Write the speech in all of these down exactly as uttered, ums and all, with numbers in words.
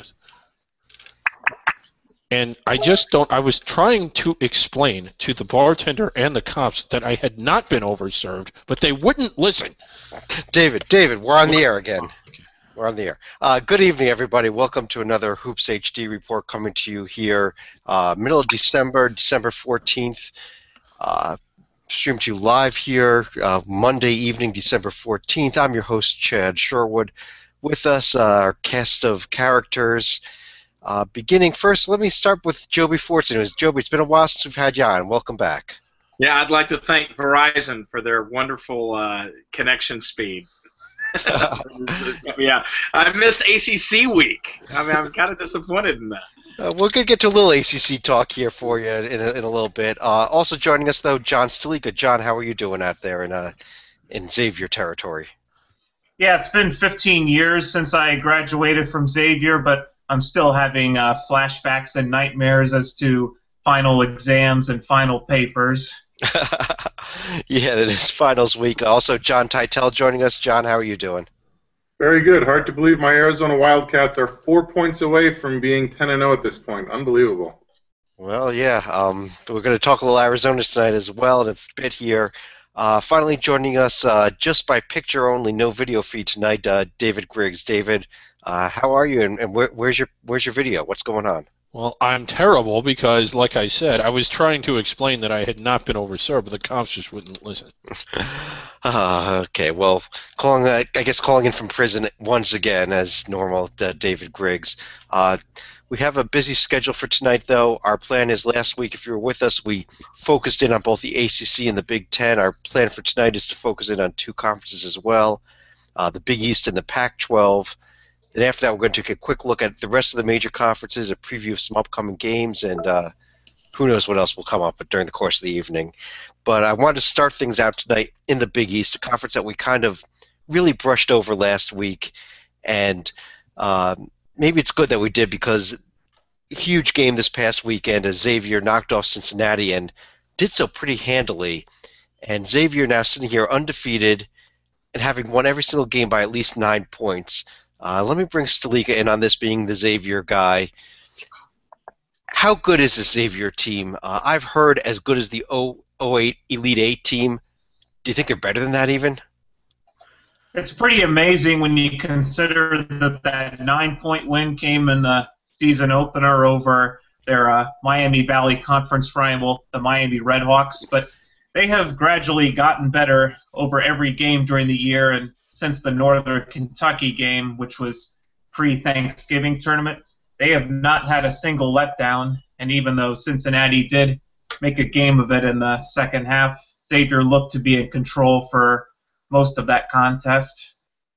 overserved. And I just don't, I was trying to explain to the bartender and the cops that I had not been overserved, but they wouldn't listen. David, David, we're on the air again. We're on the air. Uh, good evening, everybody. Welcome to another Hoops H D report coming to you here, uh, middle of December, December fourteenth. Uh, streamed to you live here, uh, Monday evening, December fourteenth. I'm your host, Chad Sherwood. With us, uh, our cast of characters. Uh, beginning first, let me start with Joby Fortson. Joby, it's been a while since we've had you on. Welcome back. Yeah, I'd like to thank Verizon for their wonderful uh, connection speed. Yeah, I missed A C C week. I mean, I'm kind of disappointed in that. Uh, we're going to get to a little A C C talk here for you in a, in a little bit. Uh, also joining us, though, John Stalika. John, how are you doing out there in uh, in Xavier territory? Yeah, it's been fifteen years since I graduated from Xavier, but I'm still having uh, flashbacks and nightmares as to final exams and final papers. Yeah, it is finals week. Also, John Titel joining us. John, how are you doing? Very good. Hard to believe my Arizona Wildcats are four points away from being ten and oh at this point. Unbelievable. Well, yeah. Um, we're going to talk a little Arizona tonight as well in a bit here. Uh, finally joining us uh, just by picture only, no video feed tonight, uh, David Griggs. David, uh, how are you, and, and where, where's your where's your video? What's going on? Well, I'm terrible because, like I said, I was trying to explain that I had not been overserved, but the cops just wouldn't listen. uh, okay, well, calling uh, I guess calling in from prison once again, as normal, uh, David Griggs. Uh, we have a busy schedule for tonight, though. Our plan is last week, if you were with us, we focused in on both the A C C and the Big Ten. Our plan for tonight is to focus in on two conferences as well, uh, the Big East and the Pac twelve. And after that, we're going to take a quick look at the rest of the major conferences, a preview of some upcoming games, and uh, who knows what else will come up during the course of the evening. But I wanted to start things out tonight in the Big East, a conference that we kind of really brushed over last week. And uh, maybe it's good that we did, because huge game this past weekend as Xavier knocked off Cincinnati and did so pretty handily. And Xavier now sitting here undefeated and having won every single game by at least nine points. Uh, let me bring Stalika in on this, being the Xavier guy. How good is this Xavier team? Uh, I've heard as good as the oh eight Elite Eight team. Do you think they're better than that even? It's pretty amazing when you consider that that nine-point win came in the season opener over their uh, Miami Valley Conference rival, the Miami Redhawks. But they have gradually gotten better over every game during the year, and since the Northern Kentucky game, which was pre-Thanksgiving tournament, they have not had a single letdown. And even though Cincinnati did make a game of it in the second half, Xavier looked to be in control for most of that contest.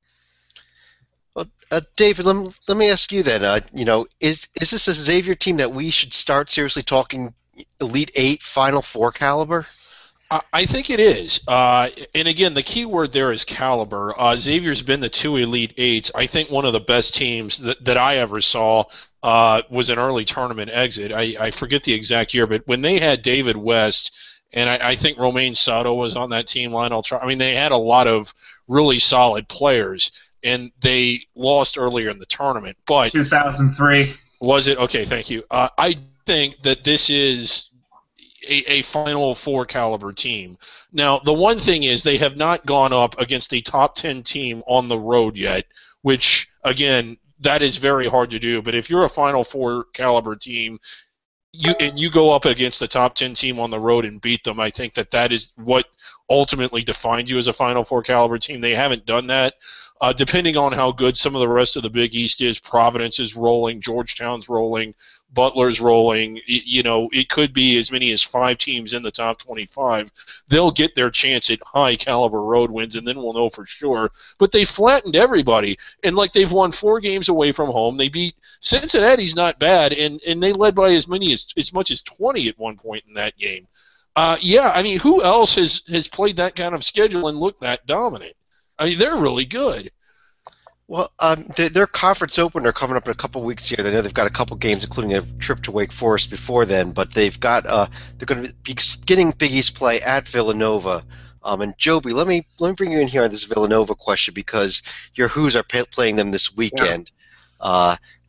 Well, uh, David, let me, let me ask you then. Uh, you know, is is this a Xavier team that we should start seriously talking Elite Eight, Final Four caliber? I think it is. Uh, and again, the key word there is caliber. Uh, Xavier's been the two Elite Eights. I think one of the best teams that, that I ever saw uh, was an early tournament exit. I, I forget the exact year, but when they had David West, and I, I think Romain Sato was on that team, Lionel Char- I mean, they had a lot of really solid players, and they lost earlier in the tournament. But two thousand three. Was it? Okay, thank you. Uh, I think that this is A, a Final Four caliber team. Now, the one thing is they have not gone up against a top ten team on the road yet, which, again, that is very hard to do. But if you're a Final Four caliber team, you and you go up against the top ten team on the road and beat them, I think that that is what ultimately defines you as a Final Four caliber team. They haven't done that. Uh, depending on how good some of the rest of the Big East is, Providence is rolling, Georgetown's rolling, Butler's rolling. It, you know, it could be as many as five teams in the top twenty-five. They'll get their chance at high-caliber road wins, and then we'll know for sure. But they flattened everybody, and like they've won four games away from home. They beat Cincinnati's not bad, and, and they led by as many as as much as twenty at one point in that game. Uh, yeah, I mean, who else has has played that kind of schedule and looked that dominant? I mean, they're really good. Well, um, their, their conference opener coming up in a couple weeks here. They know they've got a couple games, including a trip to Wake Forest before then. But they've got uh, they're going to be getting Big East play at Villanova. Um, and Joby, let me let me bring you in here on this Villanova question, because your Hoos are pay, playing them this weekend. Yeah. Uh,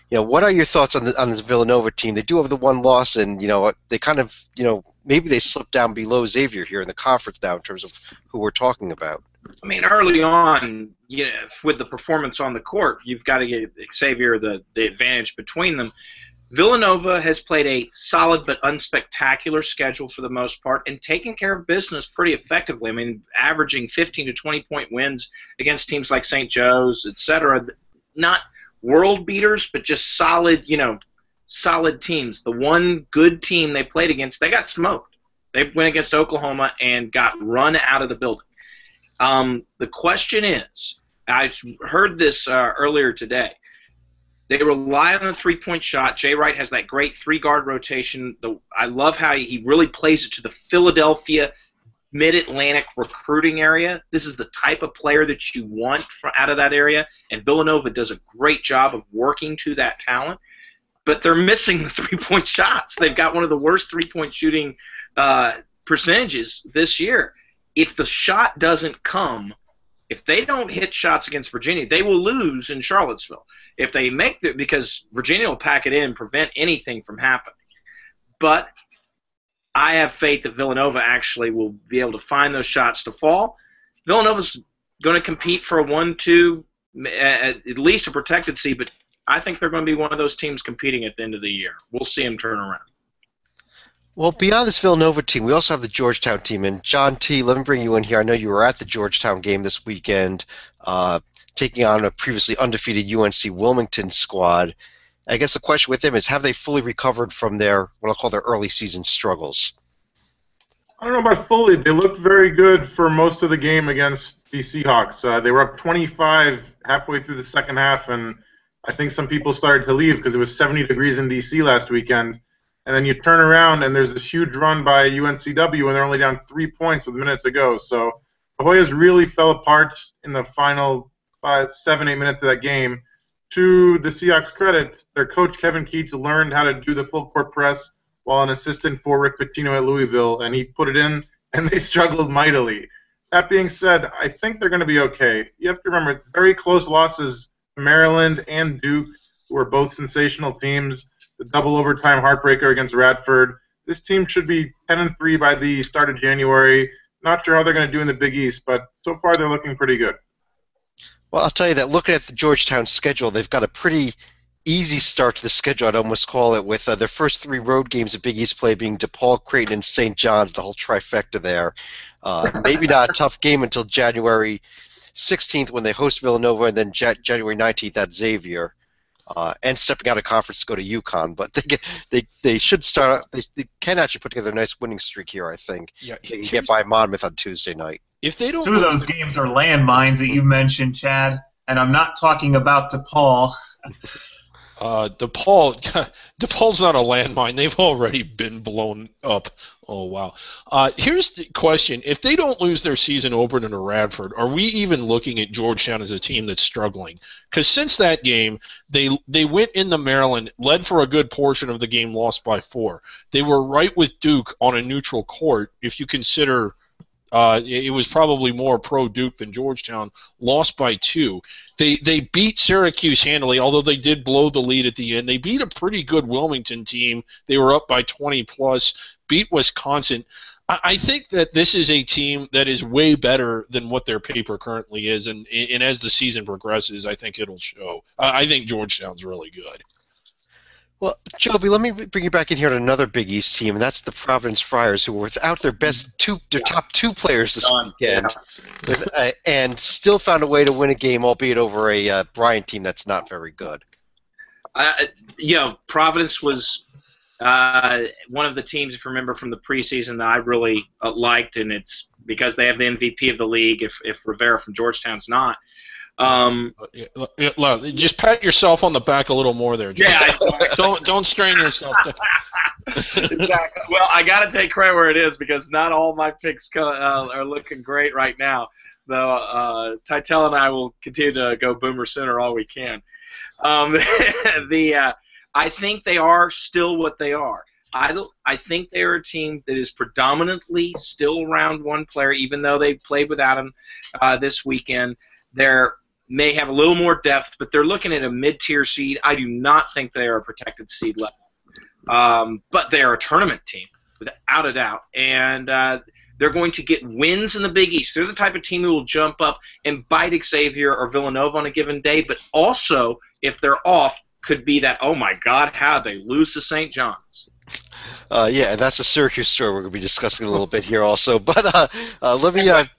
you know, what are your thoughts on the on this Villanova team? They do have the one loss, and you know, they kind of, you know, maybe they slipped down below Xavier here in the conference now in terms of who we're talking about. I mean, early on, you know, with the performance on the court, you've got to give Xavier the, the advantage between them. Villanova has played a solid but unspectacular schedule for the most part and taken care of business pretty effectively. I mean, averaging fifteen to twenty point wins against teams like Saint Joe's, et cetera. Not world beaters, but just solid, you know, solid teams. The one good team they played against, they got smoked. They went against Oklahoma and got run out of the building. Um, the question is, I heard this uh, earlier today. They rely on the three-point shot. Jay Wright has that great three-guard rotation. The, I love how he, he really plays it to the Philadelphia Mid-Atlantic recruiting area. This is the type of player that you want from, out of that area, and Villanova does a great job of working to that talent. But they're missing the three-point shots. They've got one of the worst three-point shooting uh, percentages this year. If the shot doesn't come, if they don't hit shots against Virginia, they will lose in Charlottesville. If they make the, because Virginia will pack it in and prevent anything from happening. But I have faith that Villanova actually will be able to find those shots to fall. Villanova's going to compete for a one two, at least a protected seed, but I think they're going to be one of those teams competing at the end of the year. We'll see them turn around. Well, beyond this Villanova team, we also have the Georgetown team. And John T., let me bring you in here. I know you were at the Georgetown game this weekend, uh, taking on a previously undefeated U N C Wilmington squad. I guess the question with them is, have they fully recovered from their, what I'll call their early season struggles? I don't know about fully. They looked very good for most of the game against the Seahawks. Uh, they were up twenty-five halfway through the second half, and I think some people started to leave because it was seventy degrees in D C last weekend. And then you turn around, and there's this huge run by U N C W, and they're only down three points with a minute to go. So the Hoyas really fell apart in the final five, seven, eight minutes of that game. To the Seahawks' credit, their coach, Kevin Keatts, learned how to do the full court press while an assistant for Rick Pitino at Louisville, and he put it in, and they struggled mightily. That being said, I think they're going to be okay. You have to remember, very close losses to Maryland and Duke, who are both sensational teams. The double overtime heartbreaker against Radford. This team should be ten and three by the start of January. Not sure how they're going to do in the Big East, but so far they're looking pretty good. Well, I'll tell you that looking at the Georgetown schedule, they've got a pretty easy start to the schedule, I'd almost call it, with uh, their first three road games at Big East play being DePaul, Creighton, and Saint John's, the whole trifecta there. Uh, maybe not a tough game until January sixteenth when they host Villanova, and then ja- January nineteenth at Xavier. Uh, and stepping out of conference to go to UConn, but they get, they they should start. They, they can actually put together a nice winning streak here. I think. Yeah, they can get by Monmouth on Tuesday night. If they don't, two of those games are landmines that you mentioned, Chad, and I'm not talking about DePaul. Uh, DePaul, DePaul's not a landmine. They've already been blown up. Oh, wow. Uh, here's the question. If they don't lose their season opener to Radford, are we even looking at Georgetown as a team that's struggling? Because since that game, they they went into Maryland, led for a good portion of the game, lost by four. They were right with Duke on a neutral court, if you consider Uh, it was probably more pro-Duke than Georgetown, lost by two. They they beat Syracuse handily, although they did blow the lead at the end. They beat a pretty good Wilmington team. They were up by twenty plus, beat Wisconsin. I, I think that this is a team that is way better than what their paper currently is, and, and as the season progresses, I think it'll show. I, I think Georgetown's really good. Well, Joby, let me bring you back in here to another Big East team, and that's the Providence Friars, who were without their best two, their top two players this Done. weekend, with, uh, and still found a way to win a game, albeit over a uh, Bryant team that's not very good. Uh, you know, Providence was uh, one of the teams, if you remember, from the preseason that I really uh, liked, and it's because they have the M V P of the league. If if Rivera from Georgetown's not. Um, Just pat yourself on the back a little more there, Jim. Yeah, I, don't don't strain yourself. exactly. Well, I got to take credit where it is because not all my picks co- uh, are looking great right now. Though uh, Titel and I will continue to go Boomer Sooner all we can. Um, the uh, I think they are still what they are. I I think they're a team that is predominantly still around one player, even though they played without him uh, this weekend. They're may have a little more depth, but they're looking at a mid-tier seed. I do not think they are a protected seed level. Um, but they are a tournament team, without a doubt. And uh, they're going to get wins in the Big East. They're the type of team who will jump up and bite Xavier or Villanova on a given day, but also, if they're off, could be that, oh, my God, how they lose to Saint John's. Uh, yeah, and that's a Syracuse story we're going to be discussing a little bit here also. But uh, uh, let me uh,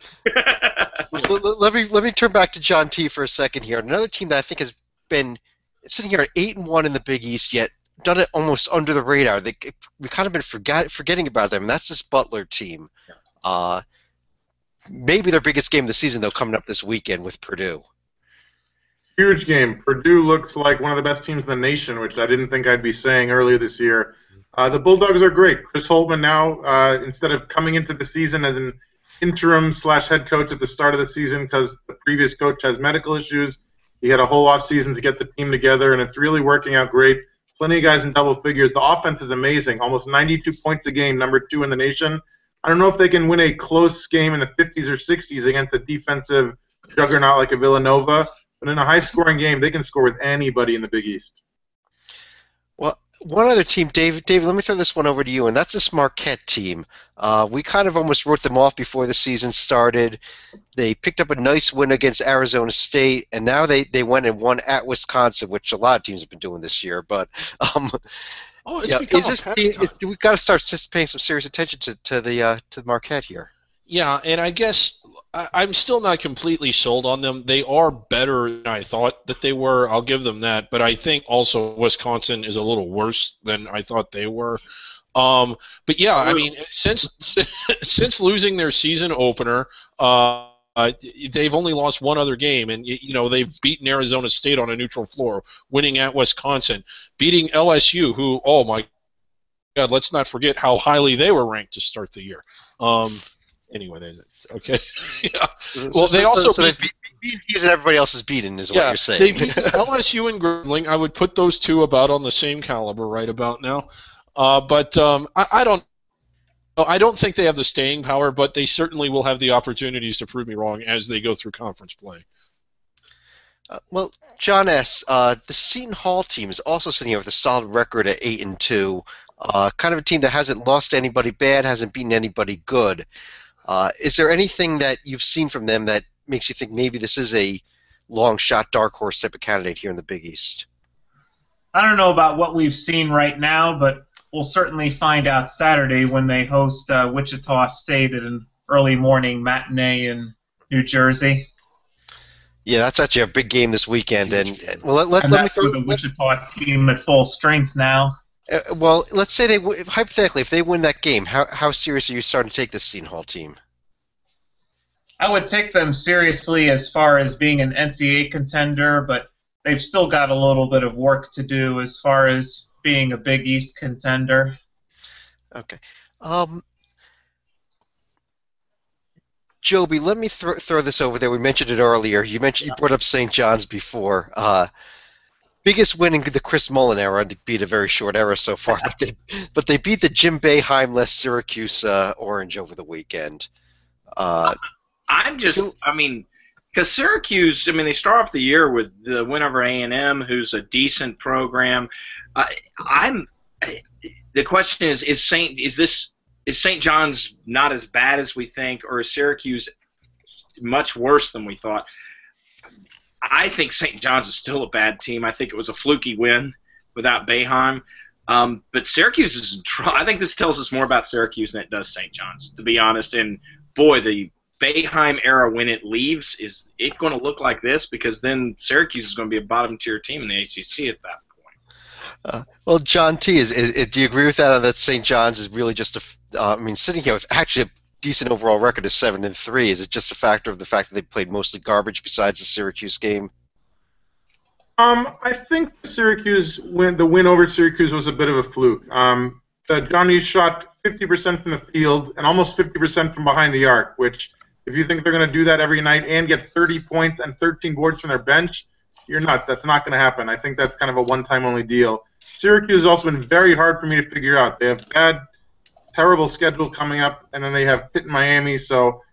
let, let me let me turn back to John T for a second here. Another team that I think has been sitting here at eight and one in the Big East, yet done it almost under the radar. They, we've kind of been forget, forgetting about them, and that's this Butler team. Uh, maybe their biggest game of the season, though, coming up this weekend with Purdue. Huge game. Purdue looks like one of the best teams in the nation, which I didn't think I'd be saying earlier this year. Uh, the Bulldogs are great. Chris Holtmann now, uh, instead of coming into the season as an interim slash head coach at the start of the season because the previous coach has medical issues, he had a whole off season to get the team together, and it's really working out great. Plenty of guys in double figures. The offense is amazing. Almost ninety-two points a game, number two in the nation. I don't know if they can win a close game in the fifties or sixties against a defensive juggernaut like a Villanova, but in a high-scoring game, they can score with anybody in the Big East. Well, one other team, David, David, let me throw this one over to you, and that's this Marquette team. Uh, we kind of almost wrote them off before the season started. They picked up a nice win against Arizona State, and now they, they went and won at Wisconsin, which a lot of teams have been doing this year. But um, Oh, it's yeah, become is this, a is, we've got to start paying some serious attention to, to the uh, to Marquette here. Yeah, and I guess I, I'm still not completely sold on them. They are better than I thought that they were. I'll give them that. But I think also Wisconsin is a little worse than I thought they were. Um, but yeah, I mean, since since losing their season opener, uh, uh, they've only lost one other game, and you know they've beaten Arizona State on a neutral floor, winning at Wisconsin, beating L S U, who, oh my God, let's not forget how highly they were ranked to start the year. Um, Anyway, there's it. Okay. Yeah. Well, so, they so, also so beat, they beat, beat teams that everybody else is beaten, is what yeah, you're saying. They beat L S U and Grambling. I would put those two about on the same caliber right about now. Uh, but um, I, I don't. I don't think they have the staying power, but they certainly will have the opportunities to prove me wrong as they go through conference play. Uh, well, John S., uh, the Seton Hall team is also sitting here with a solid record at eight and two. Uh, kind of a team that hasn't lost anybody bad, hasn't beaten anybody good. Uh, is there anything that you've seen from them that makes you think maybe this is a long shot, dark horse type of candidate here in the Big East? I don't know about what we've seen right now, but we'll certainly find out Saturday when they host uh, Wichita State at an early morning matinee in New Jersey. Yeah, that's actually a big game this weekend, and well, let, let, and let that's me throw with the Wichita team at full strength now. Uh, well, let's say they w- hypothetically, if they win that game, how how serious are you starting to take this Seton Hall team? I would take them seriously as far as being an N C double A contender, but they've still got a little bit of work to do as far as being a Big East contender. Okay. Um, Joby, let me throw throw this over there. We mentioned it earlier. You mentioned you brought up Saint John's before. Uh, biggest win in the Chris Mullen era, to beat a very short era so far, but they but they beat the Jim Boeheim-less Syracuse uh, Orange over the weekend. Uh, I'm just, I mean, because Syracuse, I mean, they start off the year with the win over A and M, who's a decent program. Uh, I'm. The question is: Is Saint? Is this? Is Saint John's not as bad as we think, or is Syracuse much worse than we thought? I think Saint John's is still a bad team. I think it was a fluky win without Boeheim. Um, but Syracuse is in trouble. I think this tells us more about Syracuse than it does Saint John's, to be honest. And boy, the Boeheim era, when it leaves, is it going to look like this? Because then Syracuse is going to be a bottom tier team in the A C C at that point. Uh, well, John T, is, is, is do you agree with that? That Saint John's is really just a. Uh, I mean, sitting here with actually a decent overall record of seven and three. Is it just a factor of the fact that they played mostly garbage besides the Syracuse game? Um, I think Syracuse win. The win over Syracuse was a bit of a fluke. Um, the Johnny shot fifty percent from the field and almost fifty percent from behind the arc. Which, if you think they're going to do that every night and get thirty points and thirteen boards from their bench, you're nuts. That's not going to happen. I think that's kind of a one-time only deal. Syracuse has also been very hard for me to figure out. They have bad, terrible schedule coming up, and then they have Pitt and Miami. So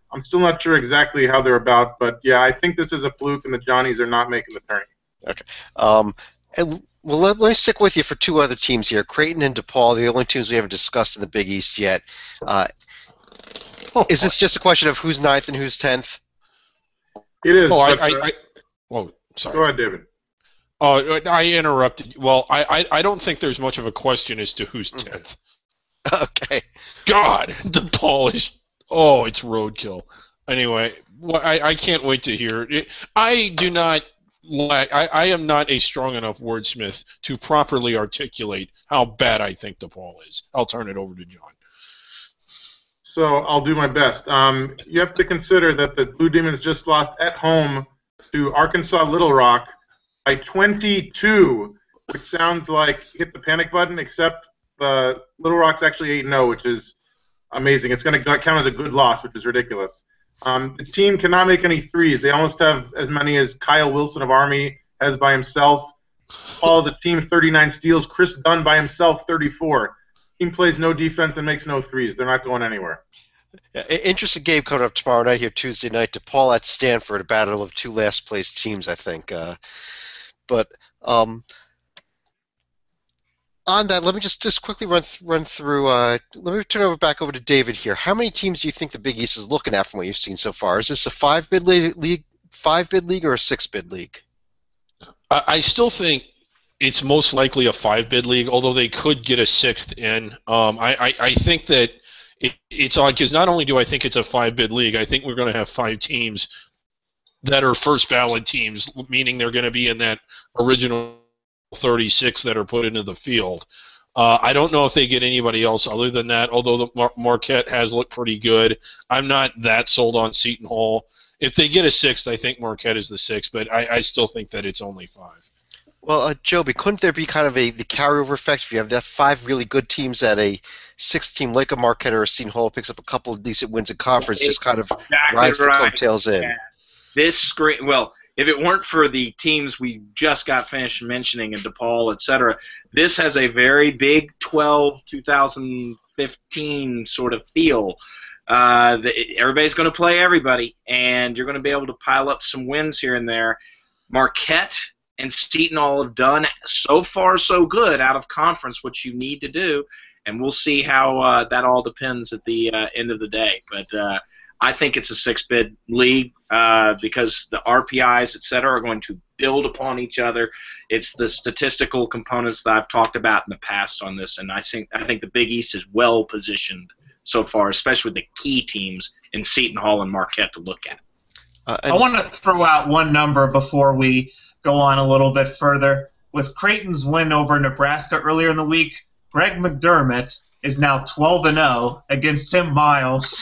I'm still not sure exactly how they're about, but yeah, I think this is a fluke, and the Johnnies are not making the tourney. Okay. Um, and, well, let, let me stick with you for two other teams here. Creighton and DePaul, the only teams we haven't discussed in the Big East yet. Uh, is this just a question of who's ninth and who's tenth? It is. Oh, I, but, I, uh, I, oh, sorry. Go ahead, David. Oh, I interrupted. Well, I, I, I don't think there's much of a question as to who's tenth. Okay. God, DePaul is. Oh, it's roadkill. Anyway, well, I, I can't wait to hear it. I do not. Like, I, I am not a strong enough wordsmith to properly articulate how bad I think DePaul is. I'll turn it over to John. So I'll do my best. Um, you have to consider that the Blue Demons just lost at home to Arkansas Little Rock by twenty-two, which sounds like hit the panic button, except the Little Rock's actually eight and oh, which is amazing. It's going to count as a good loss, which is ridiculous. Um, the team cannot make any threes. They almost have as many as Kyle Wilson of Army has by himself. Paul is a team thirty-nine steals. Chris Dunn by himself thirty-four. Team plays no defense and makes no threes. They're not going anywhere. Yeah, interesting game coming up tomorrow night here, Tuesday night. DePaul at Stanford, a battle of two last-place teams, I think. Uh, but um, on that, let me just, just quickly run th- run through. Uh, let me turn over back over to David here. How many teams do you think the Big East is looking at from what you've seen so far? Is this a five-bid league, five-bid league, or a six-bid league? I, I still think it's most likely a five-bid league, although they could get a sixth in. Um, I, I, I think that it, it's odd because not only do I think it's a five-bid league, I think we're going to have five teams that are first-ballot teams, meaning they're going to be in that original thirty-six that are put into the field. Uh, I don't know if they get anybody else other than that, although the Mar- Marquette has looked pretty good. I'm not that sold on Seton Hall. If they get a sixth, I think Marquette is the sixth, but I, I still think that it's only five. Well, uh, Joby, couldn't there be kind of a the carryover effect if you have that five really good teams at a sixth team like a Marquette or a Seton Hall picks up a couple of decent wins in conference, just kind of Exactly rides right. the coattails in? Yeah. This screen, well, if it weren't for the teams we just got finished mentioning in DePaul, et cetera, this has a very Big twelve twenty fifteen sort of feel. Uh, the, everybody's going to play everybody, and you're going to be able to pile up some wins here and there. Marquette and Seton Hall have done so far so good out of conference, which you need to do, and we'll see how uh, that all depends at the uh, end of the day. But uh, I think it's a six-bid league uh, because the R P Is, et cetera, are going to build upon each other. It's the statistical components that I've talked about in the past on this, and I think I think the Big East is well positioned so far, especially with the key teams in Seton Hall and Marquette to look at. Uh, I want to throw out one number before we go on a little bit further. With Creighton's win over Nebraska earlier in the week, Greg McDermott is now twelve and oh against Tim Miles.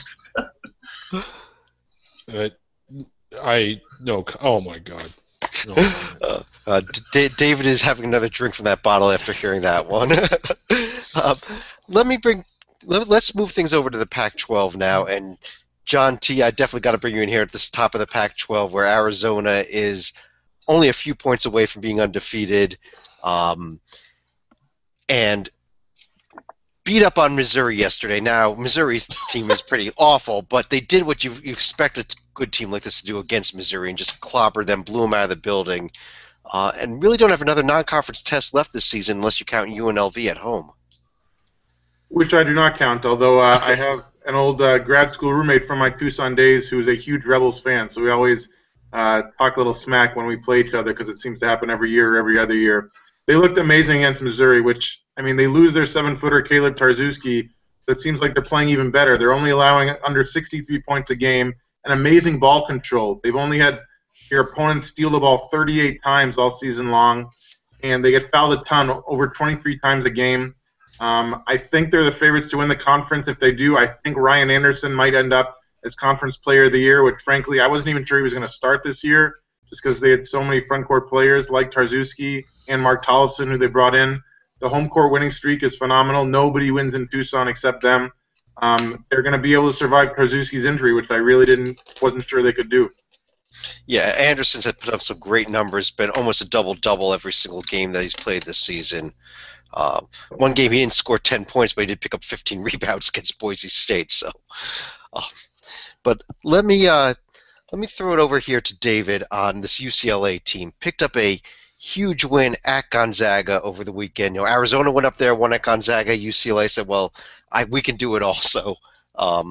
Uh, I no. Oh my God. No. Uh, uh, D- David is having another drink from that bottle after hearing that one. um, let me bring. Let, let's move things over to the Pac twelve now. And John T., I definitely got to bring you in here at the top of the Pac twelve, where Arizona is only a few points away from being undefeated, um, and beat up on Missouri yesterday. Now, Missouri's team is pretty awful, but they did what you, you expect a good team like this to do against Missouri and just clobber them, blew them out of the building, uh, and really don't have another non-conference test left this season unless you count U N L V at home. Which I do not count, although uh, I have an old uh, grad school roommate from my Tucson days who is a huge Rebels fan, so we always uh, talk a little smack when we play each other because it seems to happen every year or every other year. They looked amazing against Missouri, which, I mean, they lose their seven-footer Caleb Tarczewski. That seems like they're playing even better. They're only allowing under sixty-three points a game and amazing ball control. They've only had your opponent steal the ball thirty-eight times all season long, and they get fouled a ton, over twenty-three times a game. Um, I think they're the favorites to win the conference. If they do, I think Ryan Anderson might end up as Conference Player of the Year, which, frankly, I wasn't even sure he was going to start this year just because they had so many front-court players like Tarczewski and Mark Tollefson, who they brought in. The home court winning streak is phenomenal. Nobody wins in Tucson except them. Um, they're going to be able to survive Tarczewski's injury, which I really didn't wasn't sure they could do. Yeah, Anderson's had put up some great numbers, been almost a double-double every single game that he's played this season. Uh, one game he didn't score ten points, but he did pick up fifteen rebounds against Boise State. So, uh, but let me uh, let me throw it over here to David on this U C L A team. Picked up a huge win at Gonzaga over the weekend. You know, Arizona went up there, won at Gonzaga. U C L A said, "Well, I, we can do it also." Um,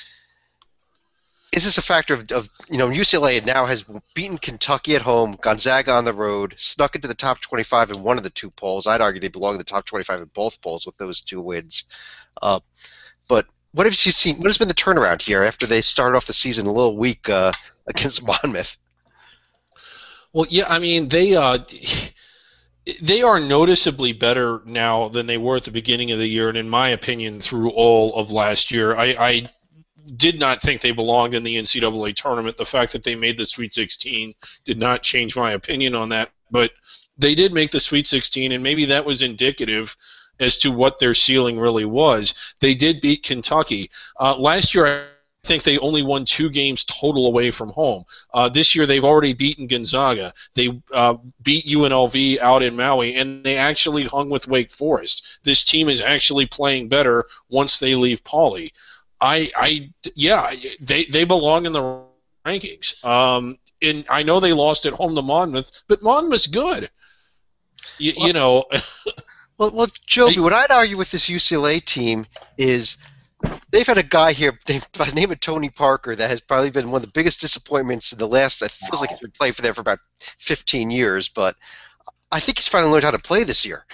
is this a factor of, of, you know, U C L A now has beaten Kentucky at home, Gonzaga on the road, snuck into the top twenty-five in one of the two polls. I'd argue they belong in the top twenty-five in both polls with those two wins. Uh, but what have you seen? What has been the turnaround here after they started off the season a little weak uh, against Monmouth? Well, yeah, I mean, they uh, they are noticeably better now than they were at the beginning of the year, and in my opinion, through all of last year. I, I did not think they belonged in the N C double A tournament. The fact that they made the Sweet sixteen did not change my opinion on that, but they did make the Sweet sixteen, and maybe that was indicative as to what their ceiling really was. They did beat Kentucky. Uh, last year, I I think they only won two games total away from home. Uh, this year they've already beaten Gonzaga. They uh, beat U N L V out in Maui, and they actually hung with Wake Forest. This team is actually playing better once they leave Pauley. I, I, yeah, they they belong in the rankings. Um, and I know they lost at home to Monmouth, but Monmouth's good. You, well, you know. well, well, Joby, what I'd argue with this U C L A team is they've had a guy here named, by the name of Tony Parker that has probably been one of the biggest disappointments in the last, it feels like he's been playing for them for about fifteen years, but I think he's finally learned how to play this year.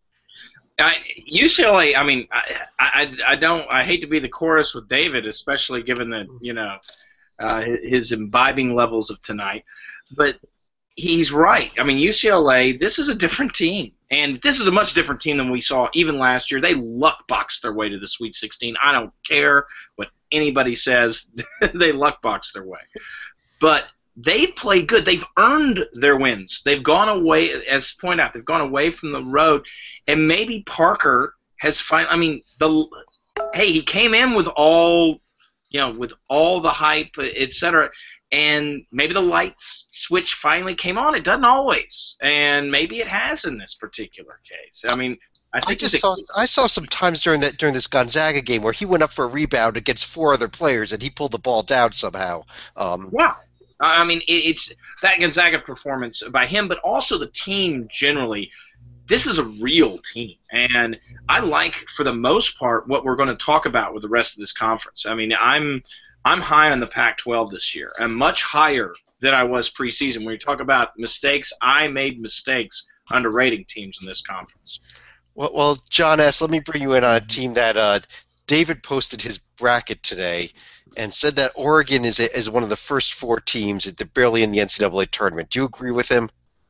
I, U C L A, I mean, I, I, I don't, I hate to be the chorus with David, especially given that, you know, uh, his imbibing levels of tonight, but he's right. I mean, U C L A, this is a different team. And this is a much different team than we saw even last year. They luck boxed their way to the Sweet sixteen. I don't care what anybody says. They luck boxed their way. But they've played good. They've earned their wins. They've gone away, as pointed out, they've gone away from the road. And maybe Parker has finally, I mean, the hey, he came in with all, you know, with all the hype, et cetera, and maybe the lights switch finally came on. It doesn't always, and maybe it has in this particular case. I mean, I think I just saw I saw some times during that during this Gonzaga game where he went up for a rebound against four other players and he pulled the ball down somehow. Um, yeah, I mean it, it's that Gonzaga performance by him, but also the team generally. This is a real team, and I like for the most part what we're going to talk about with the rest of this conference. I mean, I'm. I'm high on the Pac twelve this year. I'm much higher than I was preseason. When you talk about mistakes, I made mistakes underrating teams in this conference. Well, well, John S., let me bring you in on a team that uh, David posted his bracket today and said that Oregon is a, is one of the first four teams that they're barely in the N C double A tournament. Do you agree with him?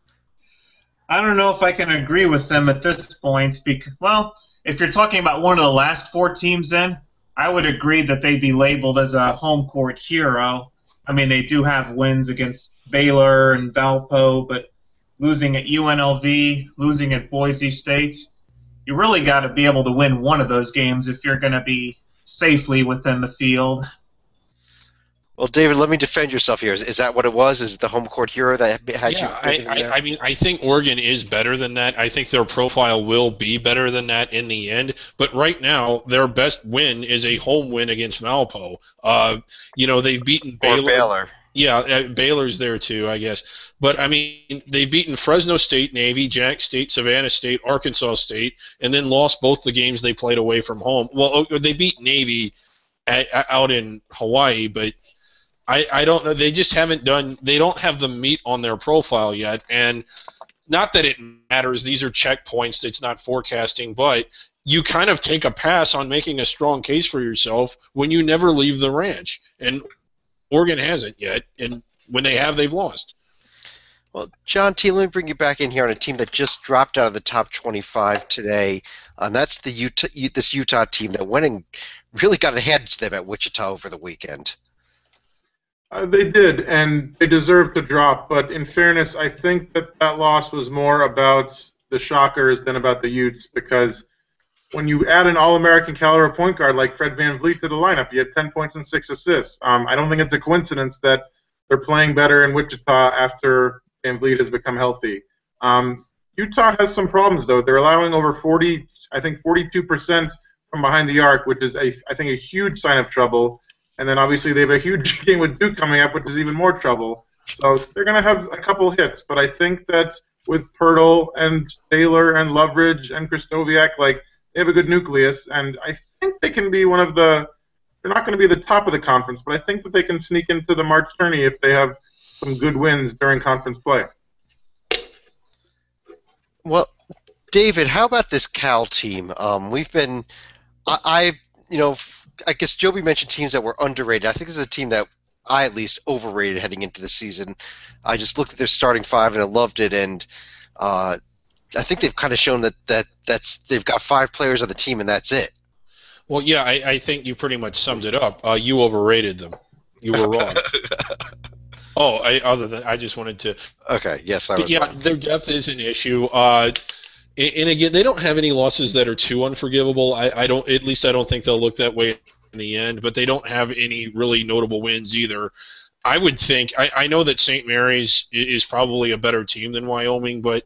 I don't know if I can agree with them at this point. Because, well, if you're talking about one of the last four teams in, I would agree that they'd be labeled as a home court hero. I mean, they do have wins against Baylor and Valpo, but losing at U N L V, losing at Boise State, you really got to be able to win one of those games if you're going to be safely within the field. Well, David, let me defend yourself here. Is, is that what it was? Is it the home court hero that had yeah, you? I, I, I mean, I think Oregon is better than that. I think their profile will be better than that in the end. But right now, their best win is a home win against Valpo. Uh, you know, they've beaten Baylor. Or Baylor. Yeah, uh, Baylor's there too, I guess. But, I mean, they've beaten Fresno State, Navy, Jack State, Savannah State, Arkansas State, and then lost both the games they played away from home. Well, they beat Navy at, out in Hawaii, but I, I don't know. They just haven't done – they don't have the meat on their profile yet. And not that it matters. These are checkpoints. It's not forecasting. But you kind of take a pass on making a strong case for yourself when you never leave the ranch. And Oregon hasn't yet. And when they have, they've lost. Well, John T., let me bring you back in here on a team that just dropped out of the top twenty-five today. And that's the Utah, this Utah team that went and really got ahead to them at Wichita over the weekend. Uh, they did, and they deserved to drop. But in fairness, I think that that loss was more about the Shockers than about the Utes, because when you add an All-American caliber point guard like Fred VanVleet to the lineup, you had ten points and six assists. Um, I don't think it's a coincidence that they're playing better in Wichita after VanVleet has become healthy. Um, Utah has some problems, though. They're allowing over forty, I think forty-two percent from behind the arc, which is, a, I think, a huge sign of trouble. And then obviously they have a huge game with Duke coming up, which is even more trouble. So they're going to have a couple hits. But I think that with Pirtle and Taylor and Loveridge and Krystoviak, like, they have a good nucleus. And I think they can be one of the – they're not going to be the top of the conference, but I think that they can sneak into the March tourney if they have some good wins during conference play. Well, David, how about this Cal team? Um, we've been I, – I, you know, I guess Joby mentioned teams that were underrated. I think this is a team that I at least overrated heading into the season. I just looked at their starting five and I loved it, and uh, I think they've kind of shown that, that that's they've got five players on the team and that's it. Well, yeah, I, I think you pretty much summed it up. Uh, you overrated them. You were wrong. oh, I, other than I just wanted to. Okay. Yes, I was. But yeah, wrong. Their depth is an issue. Uh, and, and again, they don't have any losses that are too unforgivable. I, I don't. At least I don't think they'll look that way in the end. But they don't have any really notable wins either. I would think. I, I know that Saint Mary's is probably a better team than Wyoming, but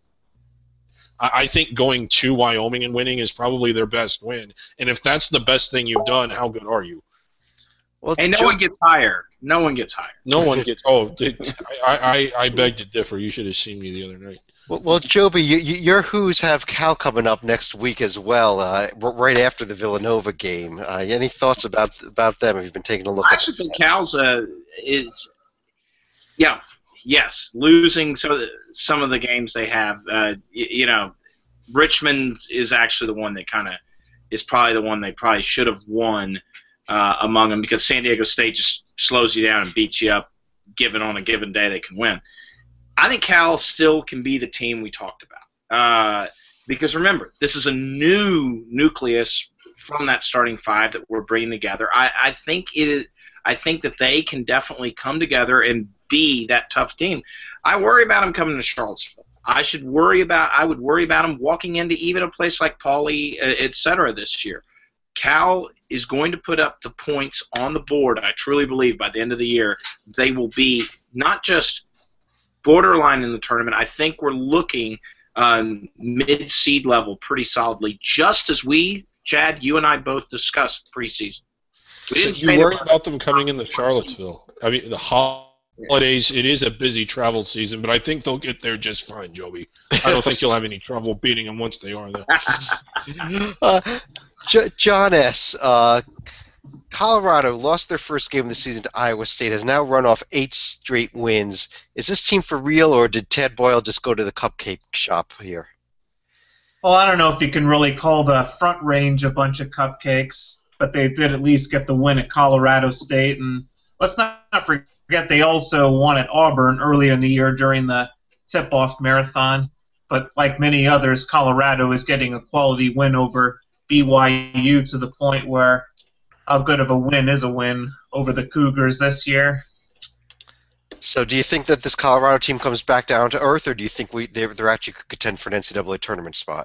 I think going to Wyoming and winning is probably their best win. And if that's the best thing you've done, how good are you? Well, and no Joe, one gets higher. No one gets higher. No one gets. Oh, it, I, I, I beg to differ. You should have seen me the other night. Well, well Joby, you, you, your Who's have Cal coming up next week as well, uh, right after the Villanova game. Uh, any thoughts about about them? Have you been taking a look? I at actually think Cal's uh, is, yeah. Yes, losing some of the, some of the games they have. Uh, you, you know, Richmond is actually the one that kind of is probably the one they probably should have won uh, among them, because San Diego State just slows you down and beats you up, given on a given day they can win. I think Cal still can be the team we talked about. Uh, because remember, this is a new nucleus from that starting five that we're bringing together. I, I think it is, I think that they can definitely come together and be that tough team. I worry about them coming to Charlottesville. I should worry about. I would worry about them walking into even a place like Pauley, et cetera, this year. Cal is going to put up the points on the board. I truly believe by the end of the year they will be not just borderline in the tournament. I think we're looking um, mid-seed level pretty solidly, just as we, Chad, you and I both discussed preseason. We didn't so you worry about them coming into Charlottesville. I mean, the holidays, it is a busy travel season, but I think they'll get there just fine, Joby. I don't think you'll have any trouble beating them once they are there. uh, J- John S., uh, Colorado lost their first game of the season to Iowa State, has now run off eight straight wins. Is this team for real, or did Tad Boyle just go to the cupcake shop here? Well, I don't know if you can really call the Front Range a bunch of cupcakes, but they did at least get the win at Colorado State. And let's not forget they also won at Auburn earlier in the year during the tip-off marathon. But like many others, Colorado is getting a quality win over B Y U to the point where how good of a win is a win over the Cougars this year. So do you think that this Colorado team comes back down to earth, or do you think we they're, they're actually could contend for an N C double A tournament spot?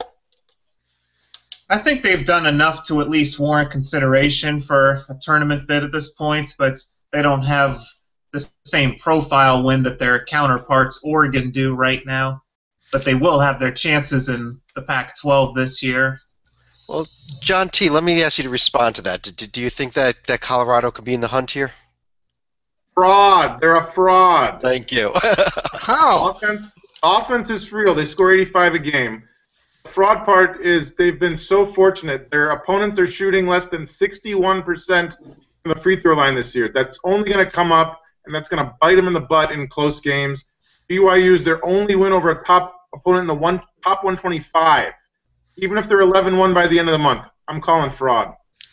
I think they've done enough to at least warrant consideration for a tournament bid at this point, but they don't have the same profile win that their counterparts Oregon do right now. But they will have their chances in the Pac twelve this year. Well, John T., let me ask you to respond to that. Do, do you think that, that Colorado could be in the hunt here? Fraud. They're a fraud. Thank you. How? Offense, offense is real. They score eighty-five a game. The fraud part is they've been so fortunate. Their opponents are shooting less than sixty-one percent from the free throw line this year. That's only going to come up, and that's going to bite them in the butt in close games. B Y U is their only win over a top opponent in the one top one twenty-five. Even if they're eleven one by the end of the month, I'm calling fraud.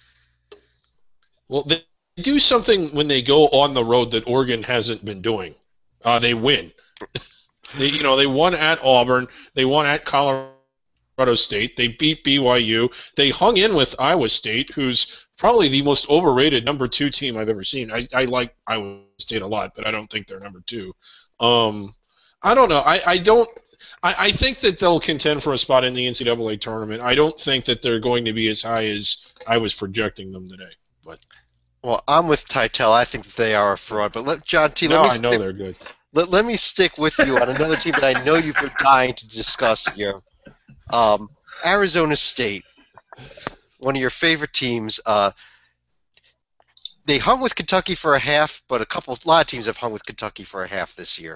Well, they do something when they go on the road that Oregon hasn't been doing. Uh, they win. they, you know, they won at Auburn. They won at Colorado State. They beat B Y U. They hung in with Iowa State, who's probably the most overrated number two team I've ever seen. I, I like Iowa State a lot, but I don't think they're number two. Um, I don't know. I, I don't. I, I think that they'll contend for a spot in the N C double A tournament. I don't think that they're going to be as high as I was projecting them today. But well, I'm with Titel. I think that they are a fraud. But let John T. No, let me I know stick, they're good. Let, let me stick with you on another team that I know you've been dying to discuss here. Um, Arizona State, one of your favorite teams. Uh, they hung with Kentucky for a half, but a couple, a lot of teams have hung with Kentucky for a half this year.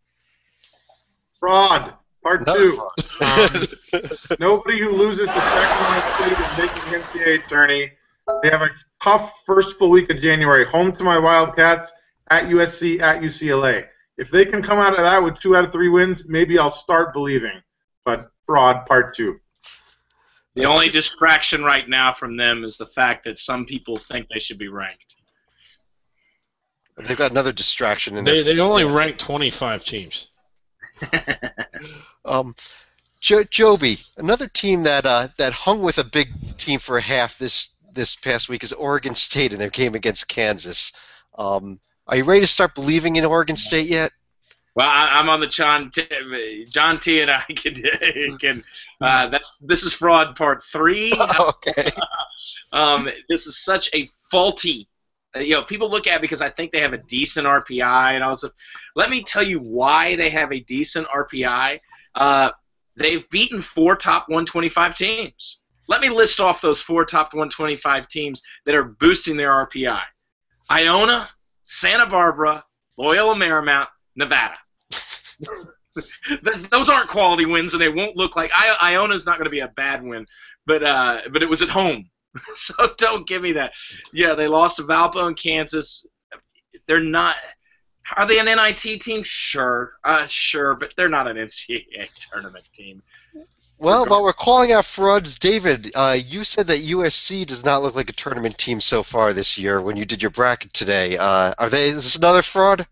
Fraud. Part Another two. fraud. Um, nobody who loses to Sacramento State is making the N C double A tourney. They have a tough first full week of January. Home to my Wildcats, at U S C, at U C L A. If they can come out of that with two out of three wins, maybe I'll start believing. But fraud, part two. The only distraction right now from them is the fact that some people think they should be ranked. They've got another distraction in They there. they only rank twenty-five teams. Um, jo- Joby, another team that uh, that hung with a big team for a half this this past week is Oregon State in their game against Kansas. Um, are you ready to start believing in Oregon State yet? Well, I, I'm on the John T. John T. and I can can. Uh, that's this is fraud part three. Okay. um, this is such a faulty. You know, people look at it because I think they have a decent R P I, and I was. Let me tell you why they have a decent R P I. Uh, they've beaten four top one twenty-five teams. Let me list off those four top one twenty-five teams that are boosting their R P I: Iona, Santa Barbara, Loyola Marymount, Nevada. Those aren't quality wins, and they won't look like I, Iona's not going to be a bad win, but uh, but it was at home. So don't give me that. Yeah, they lost to Valpo and Kansas. They're not. Are they an N I T team? Sure, uh, sure, but they're not an N C double A tournament team. Well, while we're calling out frauds, David, uh, you said that U S C does not look like a tournament team so far this year when you did your bracket today. Uh, are they? Is this another fraud?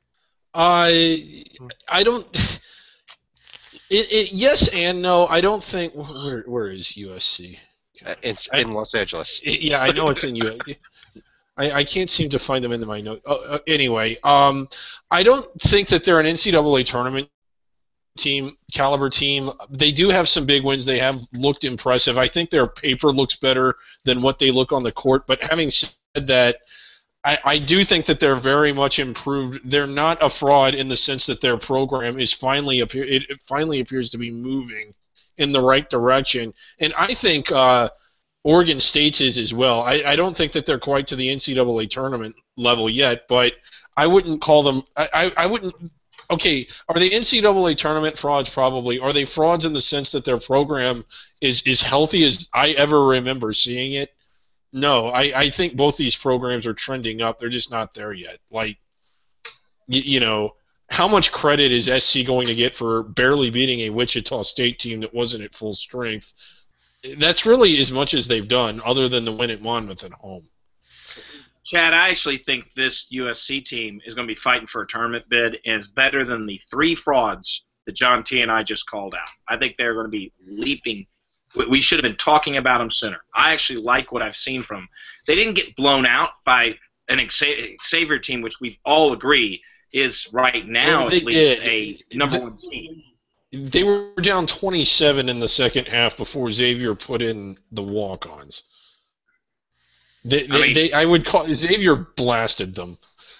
I I don't. It, it, yes and no. I don't think. Where where is U S C? Uh, in, in Los Angeles. Yeah, I know it's in U S C. I, I can't seem to find them in my note. Oh, uh, anyway, um, I don't think that they're an N C double A tournament team, caliber team. They do have some big wins. They have looked impressive. I think their paper looks better than what they look on the court. But having said that, I, I do think that they're very much improved. They're not a fraud in the sense that their program is finally appear. It, it finally appears to be moving in the right direction, and I think uh, Oregon State's is as well. I, I don't think that they're quite to the N C double A tournament level yet, but I wouldn't call them. I, I, I wouldn't. Okay, are they N C double A tournament frauds? Probably. Are they frauds in the sense that their program is as healthy as I ever remember seeing it? No, I, I think both these programs are trending up. They're just not there yet. Like, you, you know, how much credit is S C going to get for barely beating a Wichita State team that wasn't at full strength? That's really as much as they've done, other than the win at Monmouth at home. Chad, I actually think this U S C team is going to be fighting for a tournament bid and is better than the three frauds that John T. and I just called out. I think they're going to be leaping. We should have been talking about them sooner. I actually like what I've seen from them. They didn't get blown out by an Xavier team, which we all agree is right now They at least did. a number one seed. They were down twenty-seven in the second half before Xavier put in the walk-ons. They, they, I mean- they, I would call Xavier blasted them.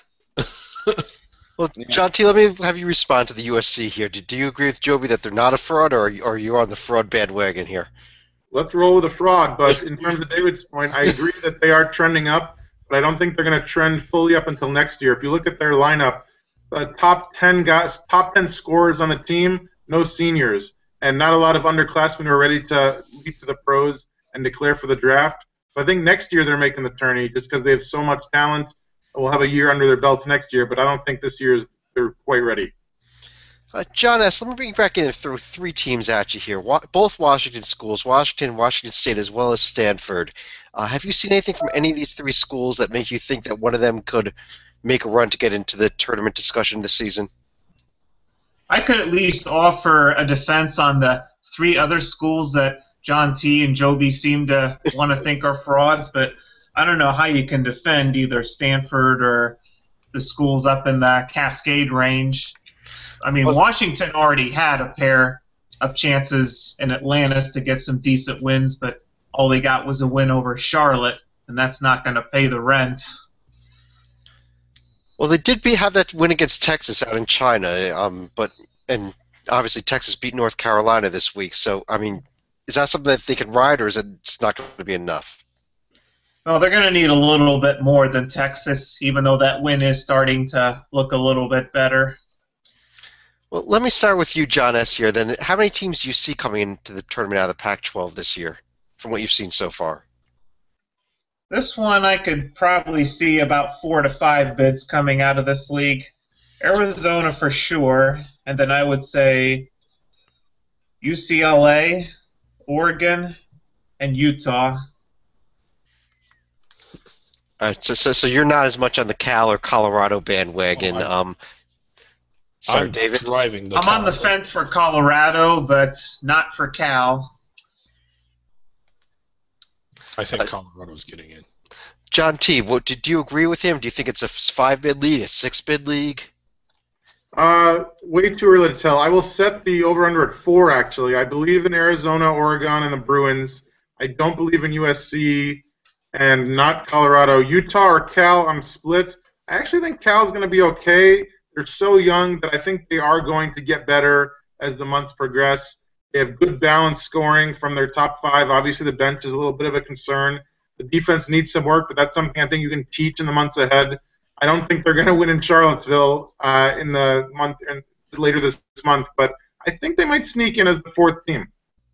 Well, Yeah. John T., let me have you respond to the U S C here. Do, do you agree with Joby that they're not a fraud, or are you, are you on the fraud bandwagon here? Let's roll with a fraud, but in terms of David's point, I agree that they are trending up, but I don't think they're going to trend fully up until next year. If you look at their lineup, the top ten guys, top ten scorers on the team, no seniors, and not a lot of underclassmen who are ready to leap to the pros and declare for the draft. So I think next year they're making the tourney just because they have so much talent. We'll have a year under their belt next year, but I don't think this year is, they're quite ready. Uh, John S., let me bring you back in and throw three teams at you here. Wa- both Washington schools, Washington, Washington State, as well as Stanford. Uh, have you seen anything from any of these three schools that make you think that one of them could make a run to get into the tournament discussion this season? I could at least offer a defense on the three other schools that John T. and Joby seem to want to think are frauds, but I don't know how you can defend either Stanford or the schools up in the Cascade range. I mean, Well- Washington already had a pair of chances in Atlantis to get some decent wins, but all they got was a win over Charlotte, and that's not going to pay the rent. Well, they did be, have that win against Texas out in China, um, but and obviously Texas beat North Carolina this week. So, I mean, is that something that they can ride, or is it just not going to be enough? Well, they're going to need a little bit more than Texas, even though that win is starting to look a little bit better. Well, let me start with you, John S. here. Then, how many teams do you see coming into the tournament out of the Pac twelve this year, from what you've seen so far? This one, I could probably see about four to five bids coming out of this league. Arizona for sure, and then I would say U C L A, Oregon, and Utah. All right, so, so so you're not as much on the Cal or Colorado bandwagon. Oh, um, sorry, I'm David. driving the I'm on the Cal. fence for Colorado, but not for Cal. I think Uh, Colorado's getting in. John T., what, did you agree with him? Do you think it's a five-bid league, a six-bid league? Uh, way too early to tell. I will set the over-under at four, actually. I believe in Arizona, Oregon, and the Bruins. I don't believe in U S C and not Colorado. Utah or Cal, I'm split. I actually think Cal's going to be okay. They're so young that I think they are going to get better as the months progress. They have good balanced scoring from their top five. Obviously, the bench is a little bit of a concern. The defense needs some work, but that's something I think you can teach in the months ahead. I don't think they're going to win in Charlottesville uh, in the month and later this month, but I think they might sneak in as the fourth team.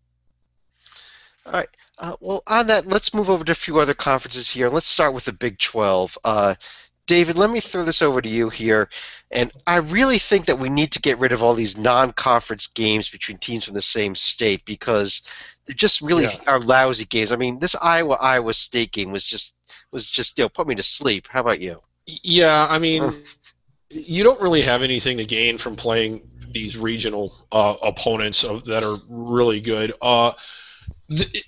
All right. Uh, well, on that, let's move over to a few other conferences here. Let's start with the Big twelve. Uh, David, let me throw this over to you here. And I really think that we need to get rid of all these non-conference games between teams from the same state because they're just really Yeah. are lousy games. I mean, this Iowa Iowa State game was just was just you know put me to sleep. How about you? Yeah, I mean, Ugh. you don't really have anything to gain from playing these regional uh, opponents of, that are really good. Uh, th-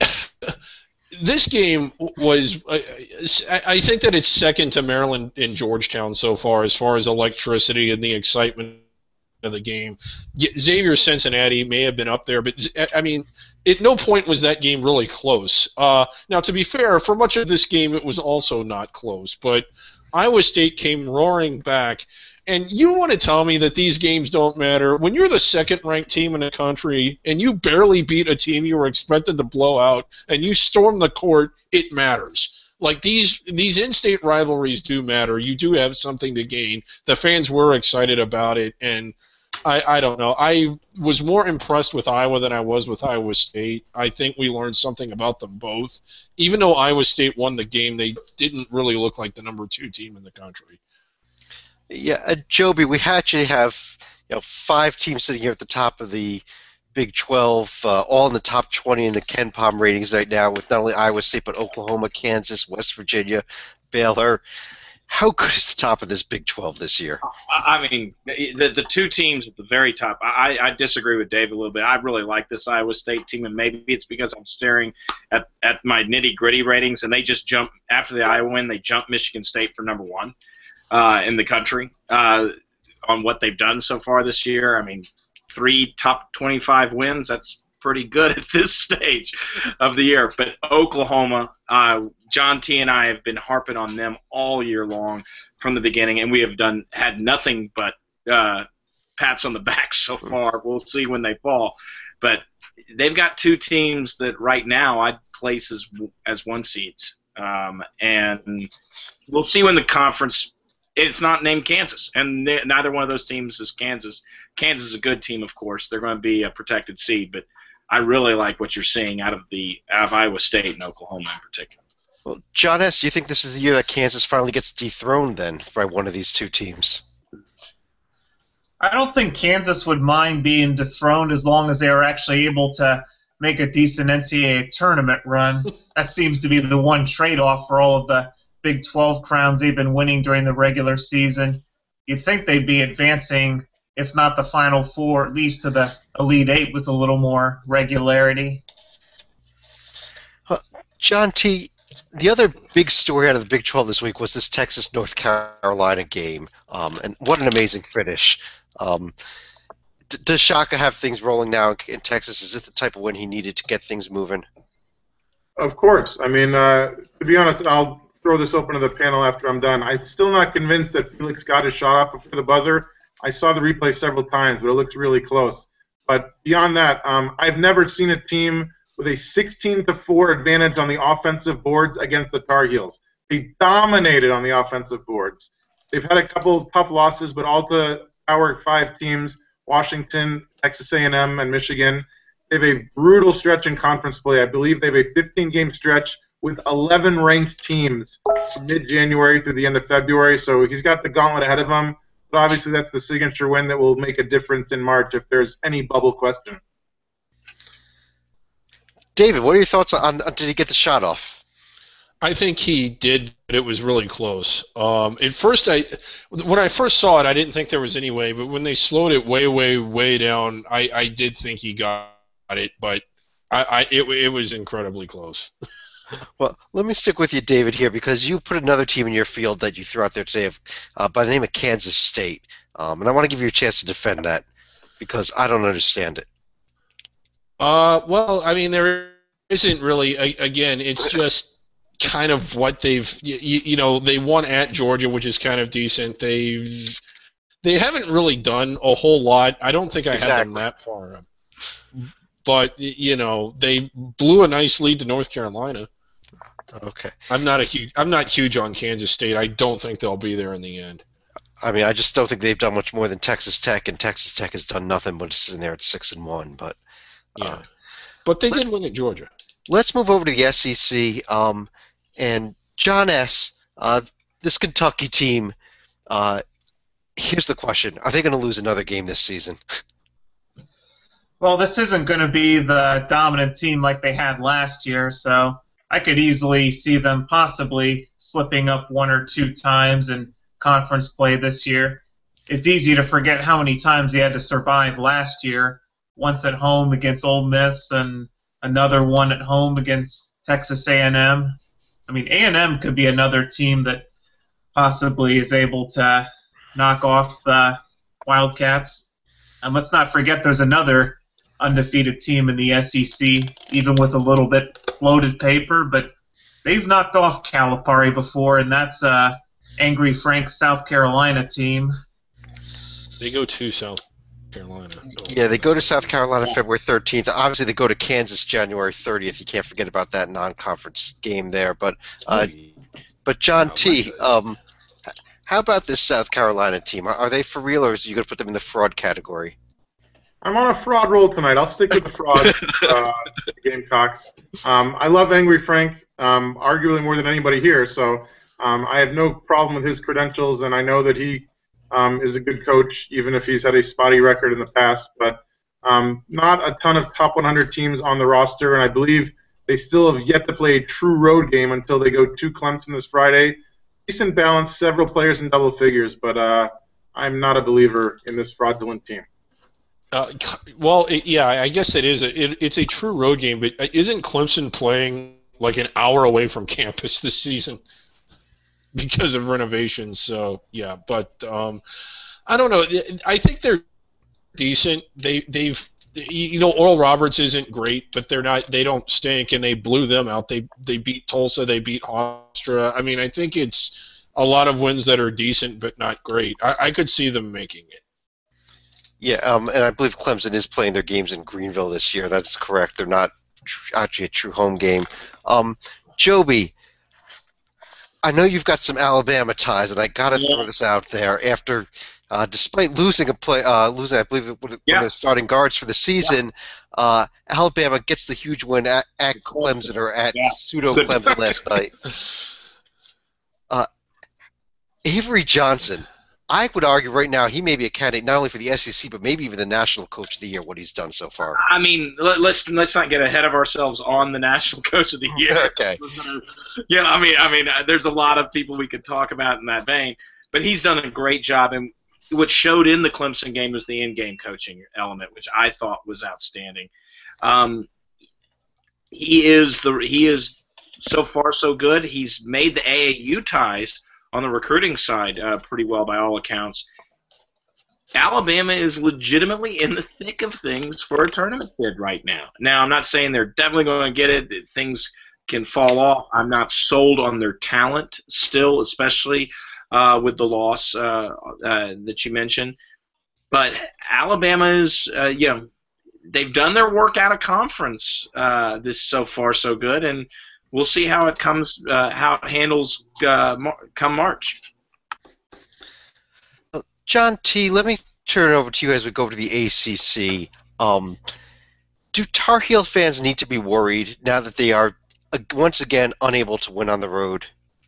this game was, I, I think that it's second to Maryland and Georgetown so far, as far as electricity and the excitement of the game. Xavier Cincinnati may have been up there, but I mean, at no point was that game really close. Uh, now, to be fair, for much of this game, it was also not close, but Iowa State came roaring back. And you want to tell me that these games don't matter? When you're the second-ranked team in the country and you barely beat a team you were expected to blow out and you storm the court, it matters. Like, these these in-state rivalries do matter. You do have something to gain. The fans were excited about it, and I, I don't know. I was more impressed with Iowa than I was with Iowa State. I think we learned something about them both. Even though Iowa State won the game, they didn't really look like the number two team in the country. Yeah, uh, Joby, we actually have you know five teams sitting here at the top of the Big twelve, uh, all in the top twenty in the Ken Palm ratings right now, with not only Iowa State but Oklahoma, Kansas, West Virginia, Baylor. How good is the top of this Big twelve this year? I mean, the the two teams at the very top. I, I disagree with Dave a little bit. I really like this Iowa State team, and maybe it's because I'm staring at, at my nitty gritty ratings, and they just jump after the Iowa win. They jumped Michigan State for number one uh, in the country uh, on what they've done so far this year. I mean, three top twenty-five wins. That's pretty good at this stage of the year. But Oklahoma, uh, John T. and I have been harping on them all year long from the beginning, and we have done had nothing but uh, pats on the back so far. We'll see when they fall. But they've got two teams that right now I'd place as, as one seeds. Um, and we'll see when the conference – it's not named Kansas, and neither one of those teams is Kansas. Kansas is a good team, of course. They're going to be a protected seed, but I really like what you're seeing out of the out of Iowa State and Oklahoma in particular. Well, John S., do you think this is the year that Kansas finally gets dethroned then by one of these two teams? I don't think Kansas would mind being dethroned as long as they are actually able to make a decent N C double A tournament run. That seems to be the one trade-off for all of the Big twelve crowns they've been winning during the regular season. You'd think they'd be advancing, if not the Final Four, at least to the Elite Eight with a little more regularity. Uh, John T., the other big story out of the Big twelve this week was this Texas-North Carolina game, um, and what an amazing finish. Um, d- does Shaka have things rolling now in Texas? Is it the type of win he needed to get things moving? Of course. I mean, uh, to be honest, I'll throw this open to the panel after I'm done. I'm still not convinced that Felix got his shot off before the buzzer. I saw the replay several times, but it looks really close. But beyond that, um, I've never seen a team with a sixteen to four advantage on the offensive boards against the Tar Heels. They dominated on the offensive boards. They've had a couple of tough losses, but all the Power Five teams, Washington, Texas A and M, and Michigan, they have a brutal stretch in conference play. I believe they have a fifteen-game stretch with eleven ranked teams from mid-January through the end of February. So he's got the gauntlet ahead of him. But obviously that's the signature win that will make a difference in March if there's any bubble question. David, what are your thoughts on, on did he get the shot off? I think he did, but it was really close. Um, at first, I when I first saw it, I didn't think there was any way, but when they slowed it way, way, way down, I, I did think he got it, but I, I it, it was incredibly close. Well, let me stick with you, David, here, because you put another team in your field that you threw out there today uh, by the name of Kansas State, um, and I want to give you a chance to defend that because I don't understand it. Uh, well, I mean, there isn't really. Again, it's just kind of what they've. You, you know, they won at Georgia, which is kind of decent. They they haven't really done a whole lot. I don't think I Exactly. had them that far up. But you know, they blew a nice lead to North Carolina. Okay. I'm not a huge. I'm not huge on Kansas State. I don't think they'll be there in the end. I mean, I just don't think they've done much more than Texas Tech, and Texas Tech has done nothing but sitting there at six and one. But Yeah, uh, but they let- did win at Georgia. let's move over to the S E C. Um, and John S., uh, this Kentucky team. Uh, here's the question: are they going to lose another game this season? Well, this isn't going to be the dominant team like they had last year, so I could easily see them possibly slipping up one or two times in conference play this year. It's easy to forget how many times they had to survive last year, once at home against Ole Miss and another one at home against Texas A and M. I mean, A and M could be another team that possibly is able to knock off the Wildcats. And let's not forget there's another undefeated team in the S E C, even with a little bit loaded paper, but they've knocked off Calipari before, and that's a Angry Frank's South Carolina team. They go to South Carolina. Yeah, they go to South Carolina February thirteenth. Obviously, they go to Kansas January thirtieth. You can't forget about that non-conference game there. But, uh, but John T., um, how about this South Carolina team? Are they for real, or are you going to put them in the fraud category? I'm on a fraud roll tonight. I'll stick with the fraud uh, Gamecocks. Um, I love Angry Frank, um, arguably more than anybody here, so um, I have no problem with his credentials, and I know that he um, is a good coach, even if he's had a spotty record in the past. But um, not a ton of top one hundred teams on the roster, and I believe they still have yet to play a true road game until they go to Clemson this Friday. Decent balance, several players in double figures, but uh, I'm not a believer in this fraudulent team. Uh, well, it, yeah, I guess it is. A, it, it's a true road game, but isn't Clemson playing like an hour away from campus this season because of renovations? So yeah, but um, I don't know. I think they're decent. They they've you know Oral Roberts isn't great, but they're not. They don't stink, and they blew them out. They they beat Tulsa. They beat Hofstra. I mean, I think it's a lot of wins that are decent but not great. I, I could see them making it. Yeah, um, and I believe Clemson is playing their games in Greenville this year. That's correct. They're not tr- actually a true home game. Um, Joby, I know you've got some Alabama ties, and I got to Yeah. throw this out there. After, uh, despite losing a play, uh, losing I believe one of Yeah. the starting guards for the season, uh, Alabama gets the huge win at, at Clemson or at Yeah. pseudo Good. Clemson last night. Uh, Avery Johnson. I would argue right now he may be a candidate not only for the S E C but maybe even the National Coach of the Year. What he's done so far. I mean, let, let's let's not get ahead of ourselves on the National Coach of the Year. Okay. Yeah, I mean, I mean, uh, there's a lot of people we could talk about in that vein, but he's done a great job. And what showed in the Clemson game was the in-game coaching element, which I thought was outstanding. Um, he is the he is so far so good. He's made the A A U ties on the recruiting side uh, pretty well by all accounts. Alabama is legitimately in the thick of things for a tournament bid right now. Now, I'm not saying they're definitely going to get it. Things can fall off. I'm not sold on their talent still, especially uh, with the loss uh, uh, that you mentioned. But Alabama is, uh, you know, they've done their work out of conference. Uh, this so far so good, and we'll see how it comes, uh, how it handles uh, mar- come March. John T., let me turn it over to you as we go to the A C C. Um, do Tar Heel fans need to be worried now that they are uh, once again unable to win on the road?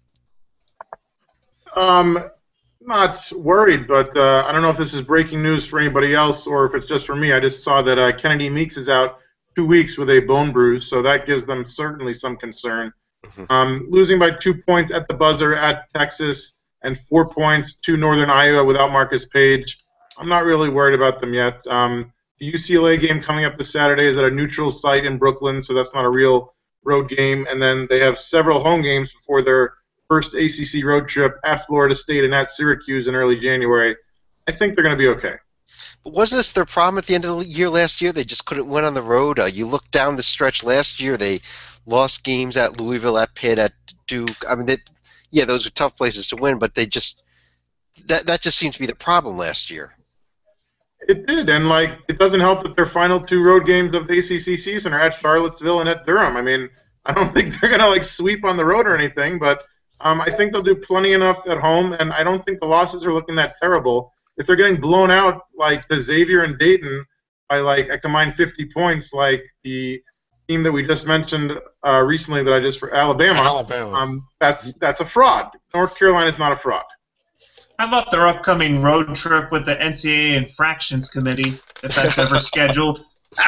Um, not worried, but uh, I don't know if this is breaking news for anybody else or if it's just for me. I just saw that uh, Kennedy Meeks is out two weeks with a bone bruise, so that gives them certainly some concern. Mm-hmm. Um, losing by two points at the buzzer at Texas and four points to Northern Iowa without Marcus Page. I'm not really worried about them yet. Um, the U C L A game coming up this Saturday is at a neutral site in Brooklyn, so that's not a real road game. And then they have several home games before their first A C C road trip at Florida State and at Syracuse in early January. I think they're going to be okay. But wasn't this their problem at the end of the year last year? They just couldn't win on the road. Uh, you look down the stretch last year, they lost games at Louisville, at Pitt, at Duke. I mean, they, yeah, those are tough places to win, but they just that that just seemed to be the problem last year. It did, and like it doesn't help that their final two road games of the A C C season are at Charlottesville and at Durham. I mean, I don't think they're gonna like sweep on the road or anything, but um, I think they'll do plenty enough at home, and I don't think the losses are looking that terrible. If they're getting blown out like the Xavier and Dayton by like a combined fifty points, like the team that we just mentioned uh, recently that I just for Alabama, Alabama. Um, that's that's a fraud. North Carolina is not a fraud. How about their upcoming road trip with the N C A A Infractions Committee, if that's ever scheduled?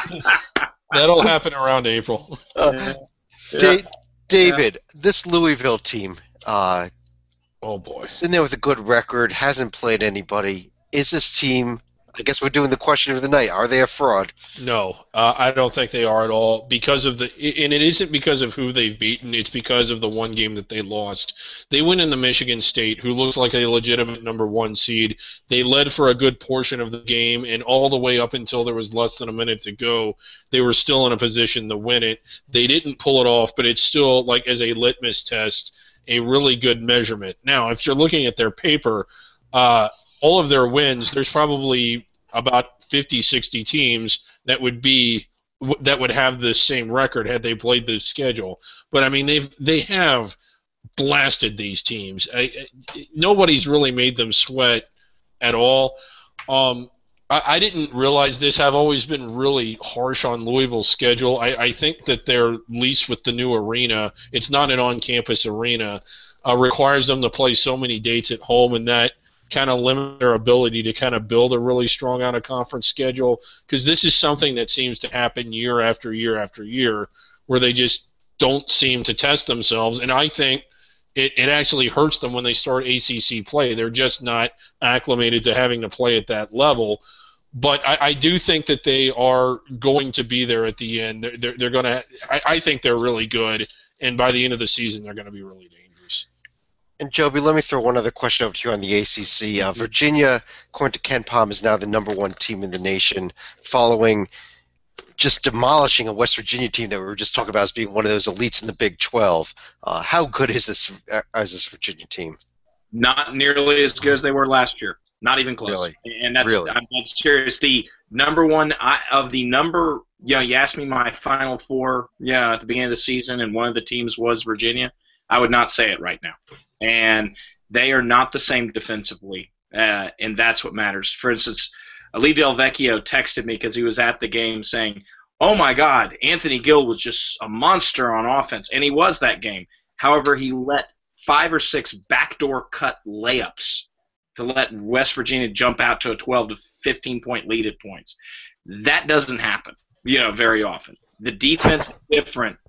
That'll happen around April. Uh, Yeah. Da- David, this Louisville team, uh, Oh boy. sitting there with a good record, hasn't played anybody. Is this team? I guess we're doing the question of the night. Are they a fraud? No, uh, I don't think they are at all because of the, and it isn't because of who they've beaten. It's because of the one game that they lost. They went in the Michigan State, who looks like a legitimate number one seed. They led for a good portion of the game, and all the way up until there was less than a minute to go, they were still in a position to win it. They didn't pull it off, but it's still, like as a litmus test, a really good measurement. Now, if you're looking at their paper, uh, all of their wins, there's probably about fifty, sixty teams that would be that would have this same record had they played this schedule. But I mean, they've they have blasted these teams. I, I, nobody's really made them sweat at all. Um, I, I didn't realize this. I've always been really harsh on Louisville's schedule. I, I think that their lease with the new arena, it's not an on-campus arena, uh, requires them to play so many dates at home, and that kind of limit their ability to kind of build a really strong out-of-conference schedule, because this is something that seems to happen year after year after year where they just don't seem to test themselves, and I think it, it actually hurts them when they start A C C play. They're just not acclimated to having to play at that level. But I, I do think that they are going to be there at the end. They're, they're, they're going to. I, I think they're really good, and by the end of the season, they're going to be really dangerous. And Joby, let me throw one other question over to you on the A C C. Uh, Virginia, according to Ken Palm, is now the number one team in the nation, following just demolishing a West Virginia team that we were just talking about as being one of those elites in the Big twelve. Uh, how good is this uh, is this Virginia team? Not nearly as good as they were last year. Not even close. Really? And that's Really? I'm that's serious. The number one I, of the number. You know, you asked me my final four. Yeah, at the beginning of the season, and one of the teams was Virginia. I would not say it right now. And they are not the same defensively, uh, and that's what matters. For instance, Ali Del Vecchio texted me because he was at the game saying, oh, my God, Anthony Gill was just a monster on offense, and he was that game. However, he let five or six backdoor cut layups to let West Virginia jump out to a twelve to fifteen point lead at points. That doesn't happen, you know, very often. The defense is different.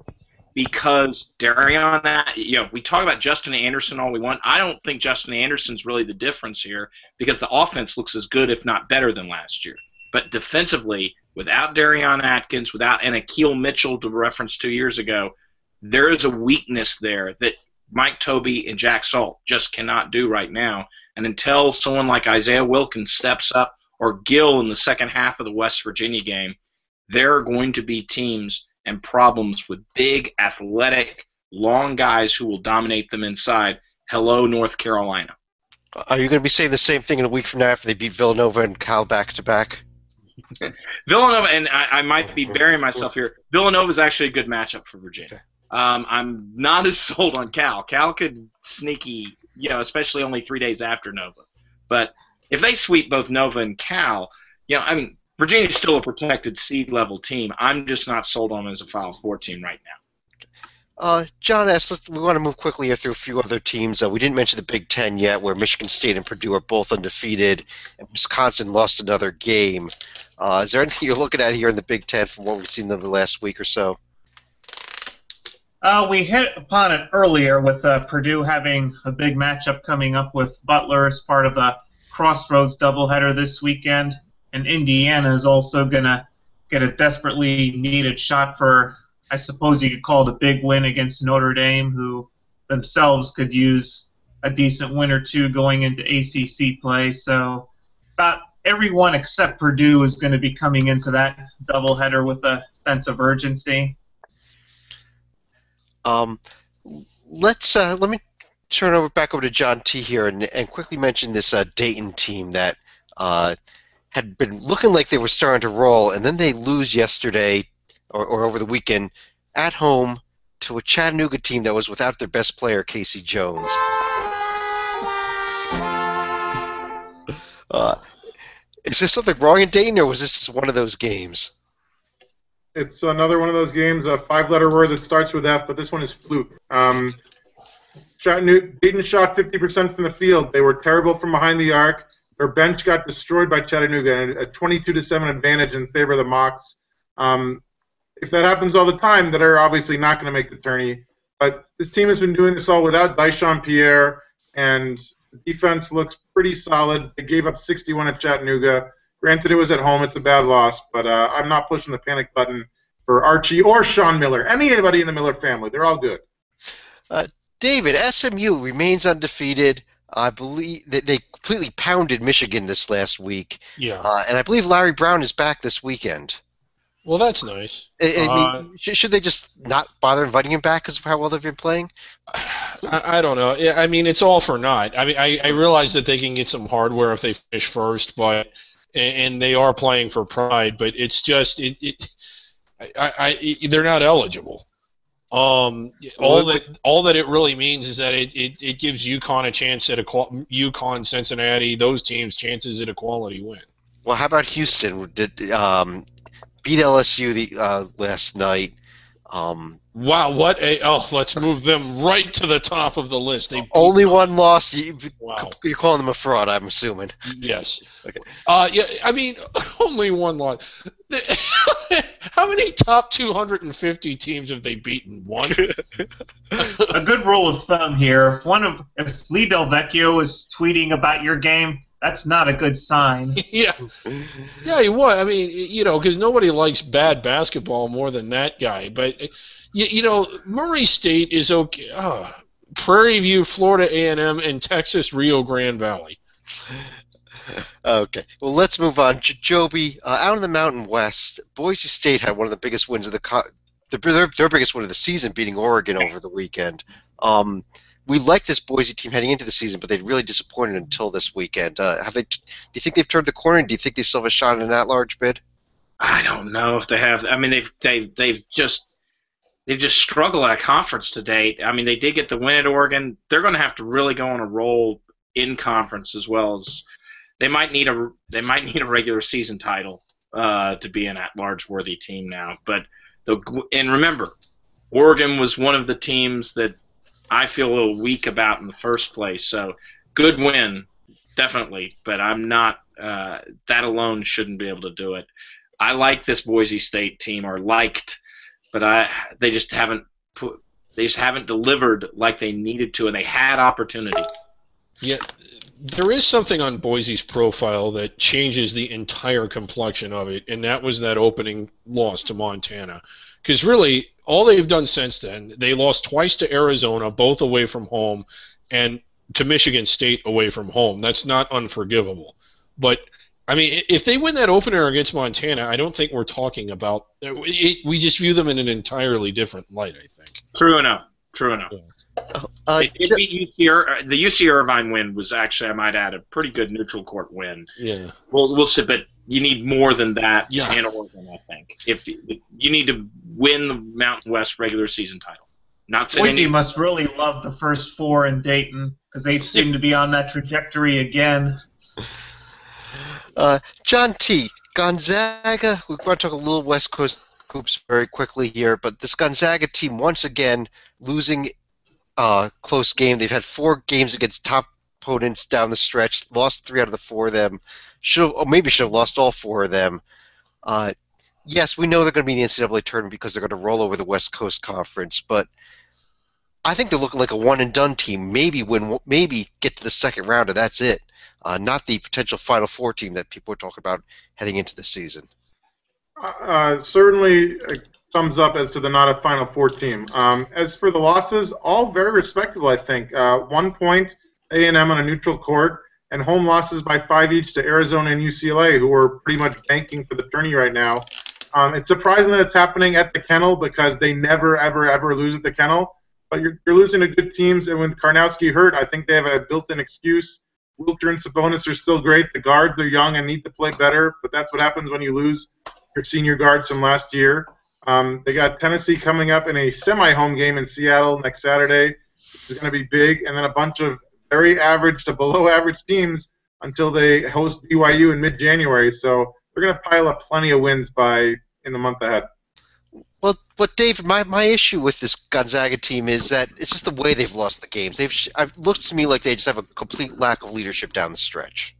Because Darion, you know, we talk about Justin Anderson all we want. I don't think Justin Anderson's really the difference here because the offense looks as good, if not better, than last year. But defensively, without Darion Atkins, without an Akil Mitchell to reference two years ago, there is a weakness there that Mike Tobey and Jack Salt just cannot do right now. And until someone like Isaiah Wilkins steps up or Gill in the second half of the West Virginia game, there are going to be teams and problems with big, athletic, long guys who will dominate them inside. Hello, North Carolina. Are you going to be saying the same thing in a week from now after they beat Villanova and Cal back to back? Villanova, and I, I might be burying myself here. Villanova is actually a good matchup for Virginia. Okay. Um, I'm not as sold on Cal. Cal could sneaky, you know, especially only three days after Nova. But if they sweep both Nova and Cal, you know, I mean, Virginia's still a protected seed level team. I'm just not sold on them as a Final Four team right now. Uh, John S., let's, we want to move quickly here through a few other teams. Uh, we didn't mention the Big Ten yet, where Michigan State and Purdue are both undefeated, and Wisconsin lost another game. Uh, is there anything you're looking at here in the Big Ten from what we've seen over the last week or so? Uh, we hit upon it earlier with uh, Purdue having a big matchup coming up with Butler as part of the Crossroads doubleheader this weekend, and Indiana is also going to get a desperately needed shot for, I suppose you could call it a big win against Notre Dame, who themselves could use a decent win or two going into A C C play. So about everyone except Purdue is going to be coming into that doubleheader with a sense of urgency. Um, let's uh, let me turn over back over to John T. here and, and quickly mention this uh, Dayton team that uh, had been looking like they were starting to roll, and then they lose yesterday or, or over the weekend at home to a Chattanooga team that was without their best player, Casey Jones. Uh, is there something wrong in Dayton, or was this just one of those games? It's another one of those games, a five-letter word that starts with F, but this one is fluke. Um, Chattanooga, Dayton shot fifty percent from the field. They were terrible from behind the arc. Their bench got destroyed by Chattanooga, a twenty-two to seven advantage in favor of the Mocs. Um, if that happens all the time, that are obviously not going to make the tourney. But this team has been doing this all without Dyshawn Pierre, and the defense looks pretty solid. They gave up sixty-one at Chattanooga. Granted, it was at home. It's a bad loss, but uh, I'm not pushing the panic button for Archie or Sean Miller. Anybody in the Miller family. They're all good. Uh, David, S M U remains undefeated. I believe that they completely pounded Michigan this last week. Yeah. Uh, and I believe Larry Brown is back this weekend. Well, that's nice. I, I Uh, mean, sh- should they just not bother inviting him back because of how well they've been playing? I, I don't know. Yeah, I mean, it's all for naught. I mean, I, I realize that they can get some hardware if they finish first, but and, and they are playing for pride. But it's just it. it I, I, they're not eligible. Um, all that all that it really means is that it, it, it gives UConn a chance at a UConn, Cincinnati, those teams chances at a quality win. Well, how about Houston? Did um, beat L S U the uh, last night? Um, Wow, what a oh! Let's move them right to the top of the list. They beat only them. one loss. You, Wow. You're calling them a fraud, I'm assuming. Yes. Okay. Uh, yeah, I mean, only one loss. How many top two hundred fifty teams have they beaten? One? A good rule of thumb here: if one of if Lee Del Vecchio is tweeting about your game, that's not a good sign. Yeah. Yeah, he was. I mean, you know, because nobody likes bad basketball more than that guy. But, you, you know, Murray State is okay. Oh, Prairie View, Florida A and M, and Texas Rio Grande Valley. Okay. Well, let's move on. J- Joby, uh, out in the Mountain West, Boise State had one of the biggest wins of the co- the their, their biggest win of the season, beating Oregon over the weekend. Um, we liked this Boise team heading into the season, but they really disappointed until this weekend. Uh, have they? Do you think they've turned the corner? And do you think they still have a shot at an at-large bid? I don't know if they have. I mean, they've they've they've just they've just struggled at conference to date. I mean, they did get the win at Oregon. They're going to have to really go on a roll in conference as well as they might need a they might need a regular season title uh, to be an at-large worthy team now. But the and remember, Oregon was one of the teams that I feel a little weak about in the first place. So good win, definitely. But I'm not. Uh, that alone shouldn't be able to do it. I like this Boise State team, or liked, but I they just haven't put they just haven't delivered like they needed to, and they had opportunity. Yeah, there is something on Boise's profile that changes the entire complexion of it, and that was that opening loss to Montana. Because really, all they've done since then, they lost twice to Arizona, both away from home, and to Michigan State away from home. That's not unforgivable. But I mean, if they win that opener against Montana, I don't think we're talking about it. We just view them in an entirely different light, I think. True enough. True enough. Uh, uh, it, it beat U C Ir- the U C Irvine win was actually, I might add, a pretty good neutral court win. Yeah. We'll we'll see, but you need more than that Yeah. in Oregon, I think. If you, you need to win the Mountain West regular season title. Not saying Boise any, must really love the first four in Dayton because they seem to be on that trajectory again. Uh, John T. Gonzaga. We want to talk a little West Coast hoops very quickly here, but this Gonzaga team once again losing uh, close game. They've had four games against top opponents down the stretch. Lost three out of the four of them. Should have, or maybe should have lost all four of them. Uh, yes, we know they're going to be in the N C double A tournament because they're going to roll over the West Coast Conference, but I think they're looking like a one and done team. Maybe win, maybe get to the second round, and that's it. Uh, not the potential Final Four team that people are talking about heading into the season. Uh, certainly a thumbs up as to the not a Final Four team. Um, as for the losses, all very respectable, I think. Uh, one point, A and M on a neutral court, and home losses by five each to Arizona and U C L A, who are pretty much banking for the tourney right now. Um, it's surprising that it's happening at the Kennel because they never, ever, ever lose at the Kennel. But you're, you're losing to good teams, and when Karnowski hurt, I think they have a built-in excuse. Wilcher and Sabonis are still great. The guards are young and need to play better, but that's what happens when you lose your senior guards from last year. Um, they got Tennessee coming up in a semi-home game in Seattle next Saturday, which is going to be big, and then a bunch of very average to below-average teams until they host B Y U in mid-January. So they're going to pile up plenty of wins by in the month ahead. Well, but Dave, my, my issue with this Gonzaga team is that it's just the way they've lost the games. They've it looks to me like they just have a complete lack of leadership down the stretch.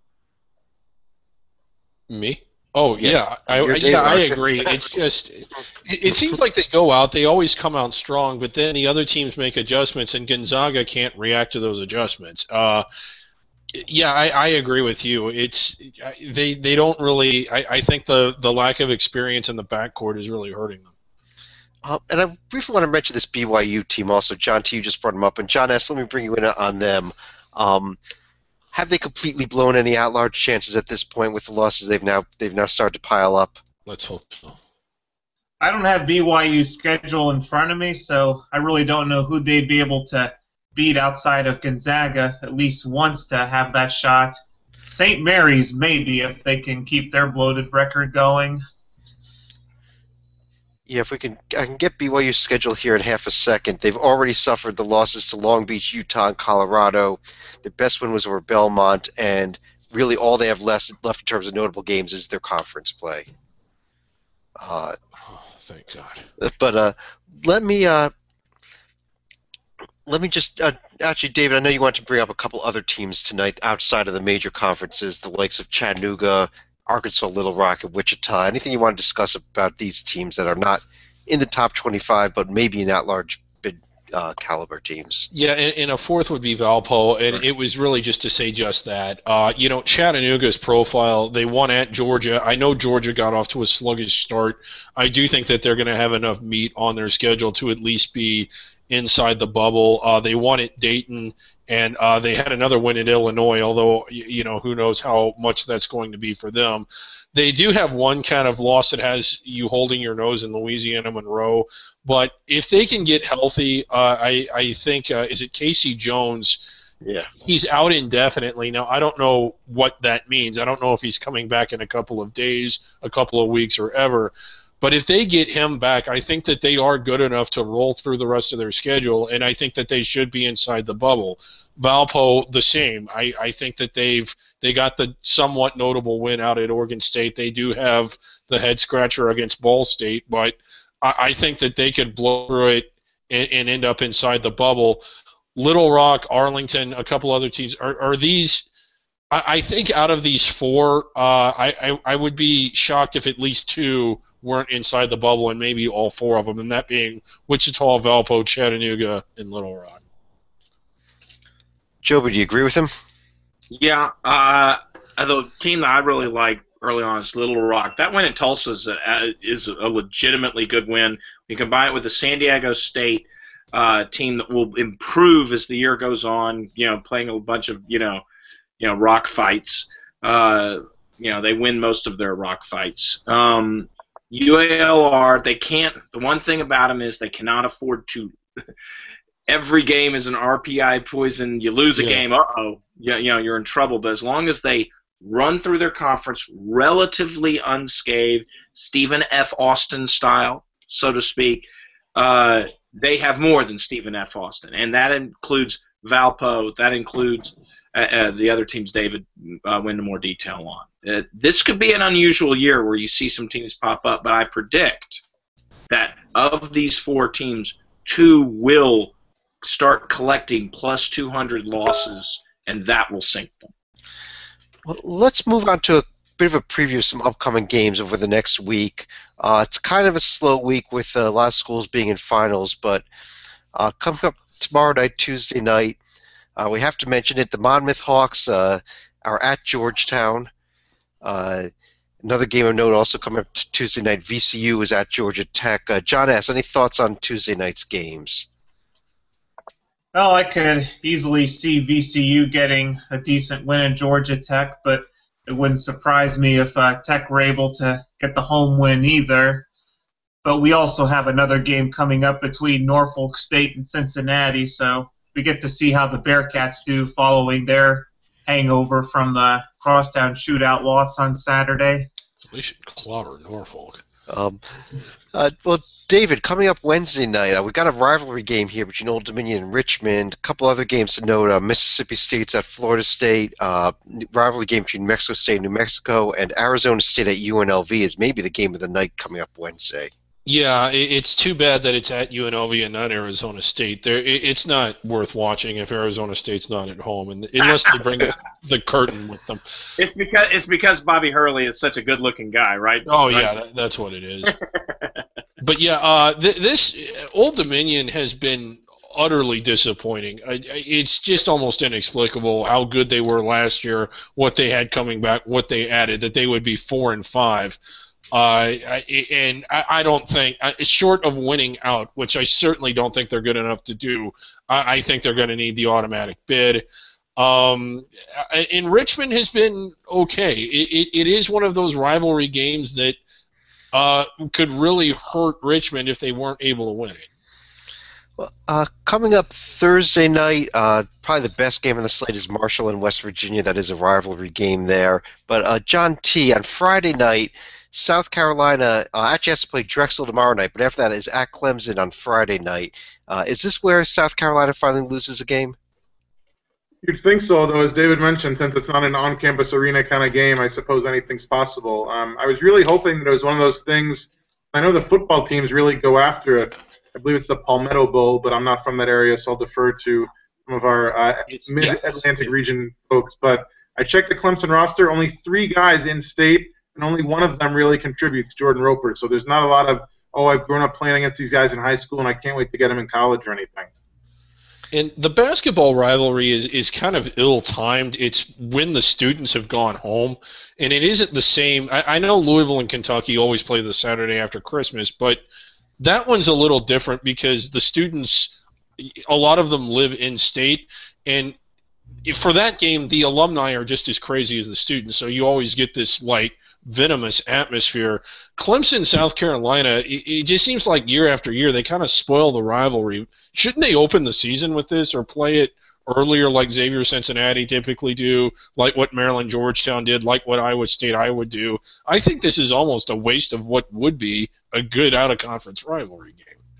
Me? Oh yeah, Yeah, I, you're I- David yeah, I Archer. agree. It's just it, it seems like they go out, they always come out strong, but then the other teams make adjustments, and Gonzaga can't react to those adjustments. Uh, yeah, I, I agree with you. It's they they don't really. I, I think the the lack of experience in the backcourt is really hurting them. Uh, and I briefly want to mention this B Y U team also. John T, you just brought them up. And John S, let me bring you in on them. Um, have they completely blown any at-large chances at this point with the losses they've now they've now started to pile up? Let's hope so. I don't have B Y U's schedule in front of me, so I really don't know who they'd be able to beat outside of Gonzaga at least once to have that shot. Saint Mary's, maybe, if they can keep their bloated record going. Yeah, if we can, I can get B Y U's schedule here in half a second. They've already suffered the losses to Long Beach, Utah, and Colorado. Their best win was over Belmont, and really all they have left, left in terms of notable games is their conference play. Uh, Oh, thank God. but uh, let me uh, let me just uh, actually, David, I know you want to bring up a couple other teams tonight outside of the major conferences, the likes of Chattanooga, Arkansas, Little Rock, and Wichita. Anything you want to discuss about these teams that are not in the top twenty-five, but maybe in at-large bid uh, caliber teams? Yeah, and, and a fourth would be Valpo, and it was really just to say just that. Uh, you know, Chattanooga's profile, they won at Georgia. I know Georgia got off to a sluggish start. I do think that they're going to have enough meat on their schedule to at least be inside the bubble. Uh, they won at Dayton, and uh, they had another win at Illinois, although, you know, who knows how much that's going to be for them. They do have one kind of loss that has you holding your nose in Louisiana Monroe, but if they can get healthy, uh, I, I think, uh, is it Casey Jones? Yeah. He's out indefinitely. Now, I don't know what that means. I don't know if he's coming back in a couple of days, a couple of weeks, or ever. But if they get him back, I think that they are good enough to roll through the rest of their schedule, and I think that they should be inside the bubble. Valpo, the same. I, I think that they've they got the somewhat notable win out at Oregon State. They do have the head scratcher against Ball State, but I, I think that they could blow through it and, and end up inside the bubble. Little Rock, Arlington, a couple other teams. Are, are these? I, I think out of these four, uh, I, I I would be shocked if at least two weren't inside the bubble, and maybe all four of them, and that being Wichita, Valpo, Chattanooga, and Little Rock. Joby, do you agree with him? Yeah, uh, the team that I really like early on is Little Rock. That win at Tulsa is a, is a legitimately good win. You combine it with the San Diego State uh, team that will improve as the year goes on. You know, playing a bunch of you know, you know, rock fights. Uh, you know, they win most of their rock fights. Um, U A L R, they can't. The one thing about them is they cannot afford to. Every game is an R P I poison. You lose a Yeah. game, uh oh, you, you know you're in trouble. But as long as they run through their conference relatively unscathed, Stephen F. Austin style, so to speak. Uh, they have more than Stephen F. Austin, and that includes Valpo. That includes uh, uh, the other teams David uh, went into more detail on. Uh, this could be an unusual year where you see some teams pop up, but I predict that of these four teams, two will start collecting plus two hundred losses, and that will sink them. Well, let's move on to a bit of a preview of some upcoming games over the next week. Uh, it's kind of a slow week with a lot of schools being in finals, but uh, coming up tomorrow night, Tuesday night, uh, we have to mention it. The Monmouth Hawks uh, are at Georgetown. Uh, another game of note also coming up t- Tuesday night, V C U is at Georgia Tech. Uh, John S., any thoughts on Tuesday night's games? Well, I could easily see V C U getting a decent win in Georgia Tech, but it wouldn't surprise me if uh, Tech were able to get the home win either. But we also have another game coming up between Norfolk State and Cincinnati, so we get to see how the Bearcats do following their hangover from the crosstown shootout loss on Saturday. They should clobber Norfolk. Um, uh, well, David, coming up Wednesday night, uh, we've got a rivalry game here between Old Dominion and Richmond. A couple other games to note. Uh, Mississippi State's at Florida State. Uh, rivalry game between Mexico State and New Mexico. And Arizona State at U N L V is maybe the game of the night coming up Wednesday. Yeah, it, it's too bad that it's at U N L V and not Arizona State. There, it, it's not worth watching if Arizona State's not at home, and unless they bring the, the curtain with them. It's because it's because Bobby Hurley is such a good-looking guy, right? Oh right? yeah, that, that's what it is. But yeah, uh, th- this Old Dominion has been utterly disappointing. I, I, it's just almost inexplicable how good they were last year, what they had coming back, what they added, that they would be four and five. Uh, I, and I, I don't think, short of winning out, which I certainly don't think they're good enough to do, I, I think they're going to need the automatic bid. Um, and Richmond has been okay. It, it, it is one of those rivalry games that uh, could really hurt Richmond if they weren't able to win it. Well, uh, coming up Thursday night, uh, probably the best game on the slate is Marshall and West Virginia. That is a rivalry game there. But uh, John T., on Friday night, South Carolina uh, actually has to play Drexel tomorrow night, but after that is at Clemson on Friday night. Uh, is this where South Carolina finally loses a game? You'd think so, though, as David mentioned, since it's not an on-campus arena kind of game, I suppose anything's possible. Um, I was really hoping that it was one of those things. I know the football teams really go after it. I believe it's the Palmetto Bowl, but I'm not from that area, so I'll defer to some of our uh, mid-Atlantic region folks. But I checked the Clemson roster, only three guys in state, and only one of them really contributes, Jordan Roper. So there's not a lot of, oh, I've grown up playing against these guys in high school, and I can't wait to get them in college or anything. And the basketball rivalry is, is kind of ill-timed. It's when the students have gone home, and it isn't the same. I, I know Louisville and Kentucky always play the Saturday after Christmas, but that one's a little different because the students, a lot of them live in-state, and for that game, the alumni are just as crazy as the students, so you always get this, like, venomous atmosphere. Clemson, South Carolina, it, it just seems like year after year they kind of spoil the rivalry. Shouldn't they open the season with this or play it earlier like Xavier Cincinnati typically do, like what Maryland Georgetown did, like what Iowa State Iowa do? I think this is almost a waste of what would be a good out-of-conference rivalry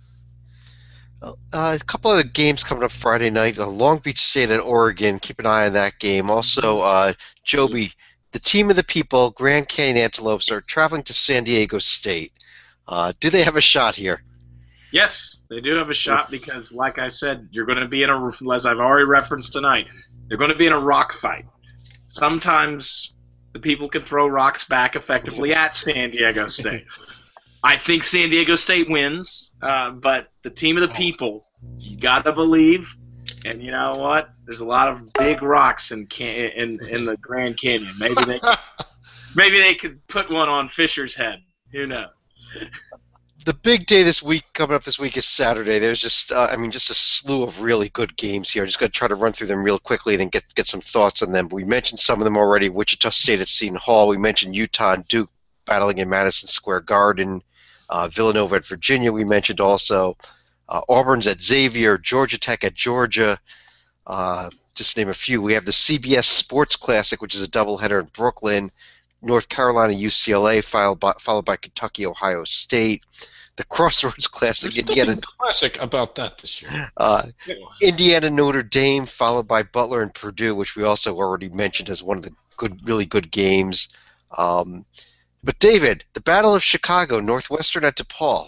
game. Uh, a couple of games coming up Friday night. Uh, Long Beach State at Oregon. Keep an eye on that game. Also, uh, Joby, the team of the people, Grand Canyon Antelopes, are traveling to San Diego State. Uh, do they have a shot here? Yes, they do have a shot because, like I said, you're going to be in a, as I've already referenced tonight, they're going to be in a rock fight. Sometimes the people can throw rocks back effectively at San Diego State. I think San Diego State wins, uh, but the team of the people, you got to believe. And you know what? There's a lot of big rocks in can- in in the Grand Canyon. Maybe they maybe they could put one on Fisher's head. Who knows? The big day this week, coming up this week, is Saturday. There's just, uh, I mean, just a slew of really good games here. I'm just going to try to run through them real quickly and then get get some thoughts on them. But we mentioned some of them already. Wichita State at Seton Hall. We mentioned Utah and Duke battling in Madison Square Garden. Uh, Villanova at Virginia. We mentioned also. Uh, Auburn's at Xavier, Georgia Tech at Georgia, uh, just name a few. We have the C B S Sports Classic, which is a doubleheader in Brooklyn. North Carolina, U C L A, followed by, followed by Kentucky, Ohio State. The Crossroads Classic, There's Indiana. nothing classic about that this year. Uh, Indiana, Notre Dame, followed by Butler and Purdue, which we also already mentioned as one of the good, really good games. Um, but David, the Battle of Chicago, Northwestern at DePaul.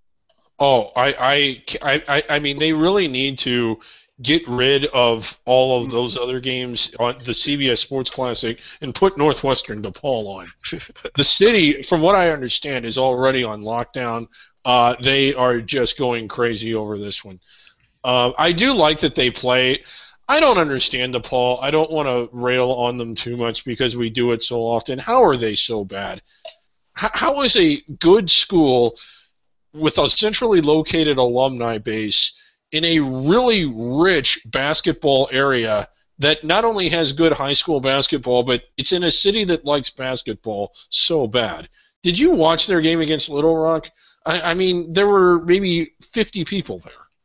Oh, I, I, I, I mean, they really need to get rid of all of those other games on the C B S Sports Classic and put Northwestern DePaul on. The city, from what I understand, is already on lockdown. Uh, they are just going crazy over this one. Uh, I do like that they play. I don't understand DePaul. I don't want to rail on them too much because we do it so often. How are they so bad? How, how is a good school with a centrally located alumni base in a really rich basketball area that not only has good high school basketball, but it's in a city that likes basketball so bad? Did you watch their game against Little Rock? I, I mean, there were maybe fifty people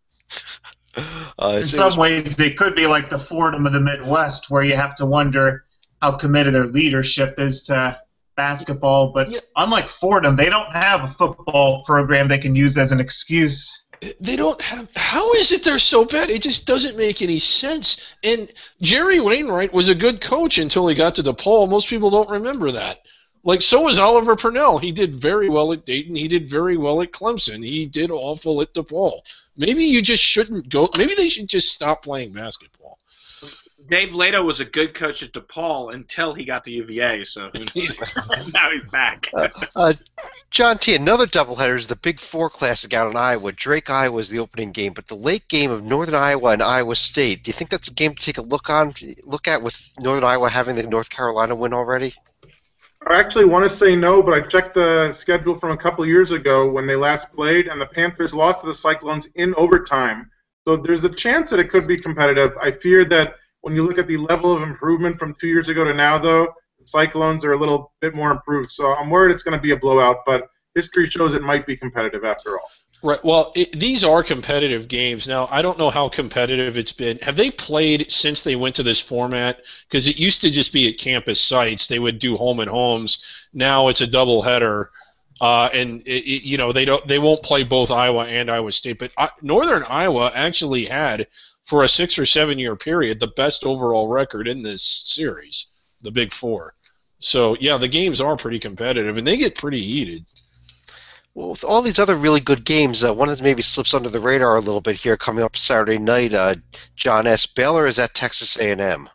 there. Uh, in some ways, they could be like the Fordham of the Midwest, where you have to wonder how committed their leadership is to basketball. But yeah. Unlike Fordham, they don't have a football program they can use as an excuse. They don't have. How is it they're so bad? It just doesn't make any sense. And Jerry Wainwright was a good coach until he got to DePaul. Most people don't remember that. Like, so was Oliver Purnell. He did very well at Dayton. He did very well at Clemson. He did awful at DePaul. Maybe you just shouldn't go. Maybe they should just stop playing basketball. Dave Lato was a good coach at DePaul until he got to U V A, so now he's back. uh, uh, John T., another doubleheader is the Big Four Classic out in Iowa. Drake, Iowa is the opening game, but the late game of Northern Iowa and Iowa State, do you think that's a game to take a look on, look at with Northern Iowa having the North Carolina win already? I actually want to say no, but I checked the schedule from a couple of years ago when they last played, and the Panthers lost to the Cyclones in overtime. So there's a chance that it could be competitive. I fear that when you look at the level of improvement from two years ago to now, though, the Cyclones are a little bit more improved. So I'm worried it's going to be a blowout, but history shows it might be competitive after all. Right. Well, it, these are competitive games. Now, I don't know how competitive it's been. Have they played since they went to this format? Because it used to just be at campus sites. They would do home and homes. Now it's a doubleheader, uh, and it, it, you know they don't they won't play both Iowa and Iowa State. But I, Northern Iowa actually had, for a six or seven year period, the best overall record in this series, the Big Four. So yeah, the games are pretty competitive, and they get pretty heated. Well, with all these other really good games, uh, one that maybe slips under the radar a little bit here coming up Saturday night, uh, John S. Baylor is at Texas A and M.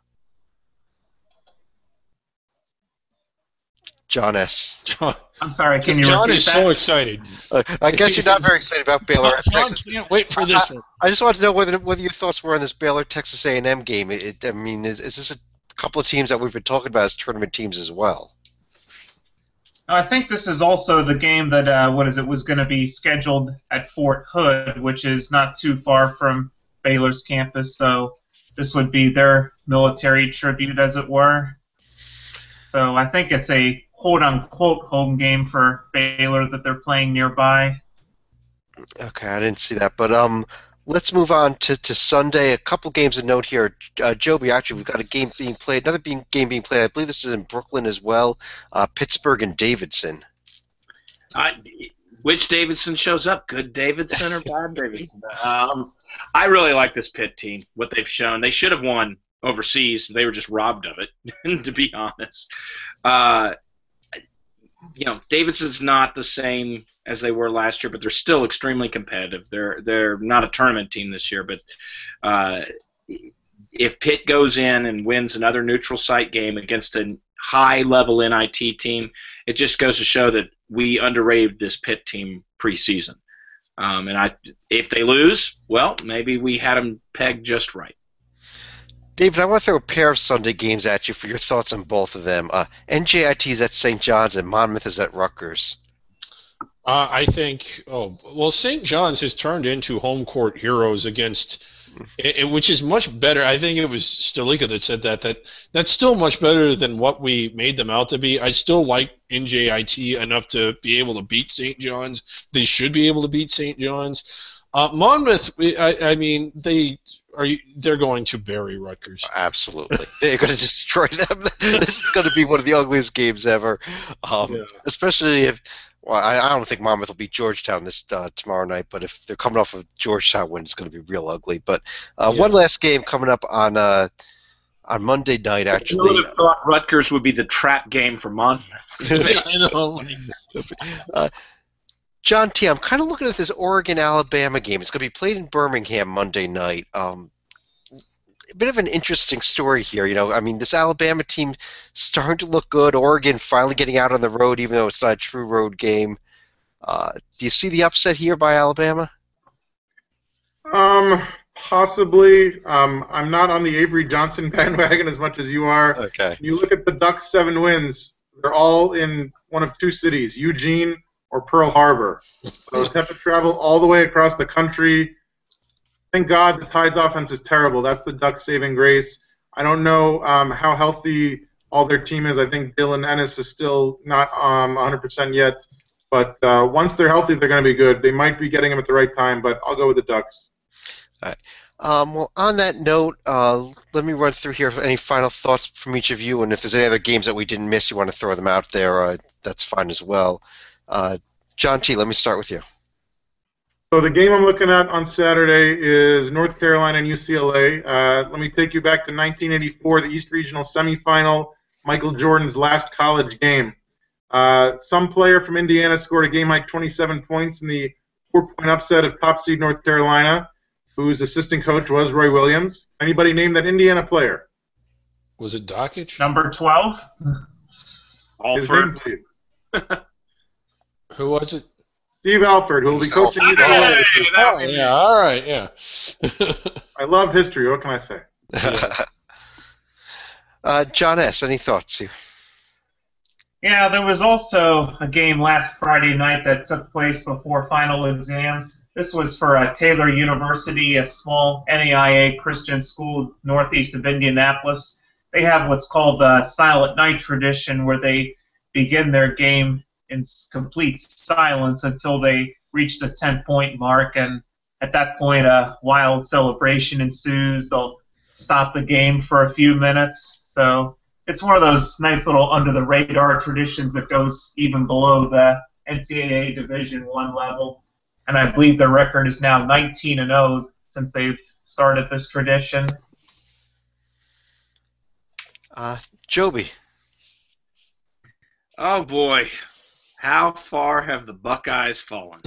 John S. John, I'm sorry, can you John repeat is that? so excited. Uh, I guess you're not very excited about Baylor at John Texas. can't wait for this I, one. I just wanted to know whether whether your thoughts were on this Baylor Texas A and M game. It, it, I mean, is, is this a couple of teams that we've been talking about as tournament teams as well? I think this is also the game that uh, what is it was going to be scheduled at Fort Hood, which is not too far from Baylor's campus. So this would be their military tribute, as it were. So I think it's a quote-unquote home game for Baylor that they're playing nearby. Okay, I didn't see that, but um, let's move on to, to Sunday. A couple games of note here. Uh, Joby, actually, we've got a game being played, another being, game being played. I believe this is in Brooklyn as well. Uh, Pittsburgh and Davidson. I, which Davidson shows up? Good Davidson or bad Davidson? Um, I really like this Pitt team, what they've shown. They should have won overseas. They were just robbed of it, to be honest. Uh, you know, Davidson's not the same as they were last year, but they're still extremely competitive. They're they're not a tournament team this year, but uh, if Pitt goes in and wins another neutral site game against a high-level N I T team, it just goes to show that we underrated this Pitt team preseason. Um, and I, if they lose, well, maybe we had them pegged just right. David, I want to throw a pair of Sunday games at you for your thoughts on both of them. Uh, N J I T is at Saint John's and Monmouth is at Rutgers. Uh, I think, oh, well, Saint John's has turned into home court heroes against, it, it, which is much better. I think it was Stalika that said that, that that's still much better than what we made them out to be. I still like N J I T enough to be able to beat Saint John's. They should be able to beat Saint John's. Uh, Monmouth, I, I mean, they are. They're going to bury Rutgers. Absolutely, they're going to destroy them. This is going to be one of the ugliest games ever, um, Yeah. especially if. Well, I, I don't think Monmouth will beat Georgetown this uh, tomorrow night, but if they're coming off of Georgetown win, it's going to be real ugly. But uh, Yeah. one last game coming up on uh, on Monday night. Who Actually, would have thought Rutgers would be the trap game for Monmouth? Yeah, I know. uh, John T, I'm kind of looking at this Oregon-Alabama game. It's going to be played in Birmingham Monday night. Um, a bit of an interesting story here. You know, I mean, this Alabama team starting to look good. Oregon finally getting out on the road, even though it's not a true road game. Uh, do you see the upset here by Alabama? Um, possibly. Um, I'm not on the Avery Johnson bandwagon as much as you are. Okay. You look at the Ducks' seven wins; they're all in one of two cities, Eugene or Pearl Harbor. So to have to travel all the way across the country. Thank God the Tide's offense is terrible. That's the Ducks' saving grace. I don't know um, how healthy all their team is. I think Dylan Ennis is still not um, one hundred percent yet. But uh, once they're healthy, they're going to be good. They might be getting him at the right time, but I'll go with the Ducks. All right. Um, well, on that note, uh, let me run through here any final thoughts from each of you, and if there's any other games that we didn't miss, you want to throw them out there, uh, that's fine as well. Uh, John T, let me start with you. So the game I'm looking at on Saturday is North Carolina and U C L A. Uh, let me take you back to nineteen eighty-four, the East Regional semifinal, Michael Jordan's last college game. Uh, some player from Indiana scored a game-high twenty-seven points in the four-point upset of top seed North Carolina, whose assistant coach was Roy Williams. Anybody name that Indiana player? Was it Dockage? Number twelve? His Alford. name, please. Who was it? Steve Alford, who will be coaching U C L A. this year. Oh, yeah, all right, yeah. I love history. What can I say? uh, John S., any thoughts here? Yeah, there was also a game last Friday night that took place before final exams. This was for uh, Taylor University, a small N A I A Christian school northeast of Indianapolis. They have what's called the Silent Night tradition, where they begin their game in complete silence until they reach the ten-point mark, and at that point a wild celebration ensues. They'll stop the game for a few minutes. So it's one of those nice little under-the-radar traditions that goes even below the N C double A Division One level. And I believe their record is now nineteen and oh since they've started this tradition. Uh, Joby. Oh boy, how far have the Buckeyes fallen?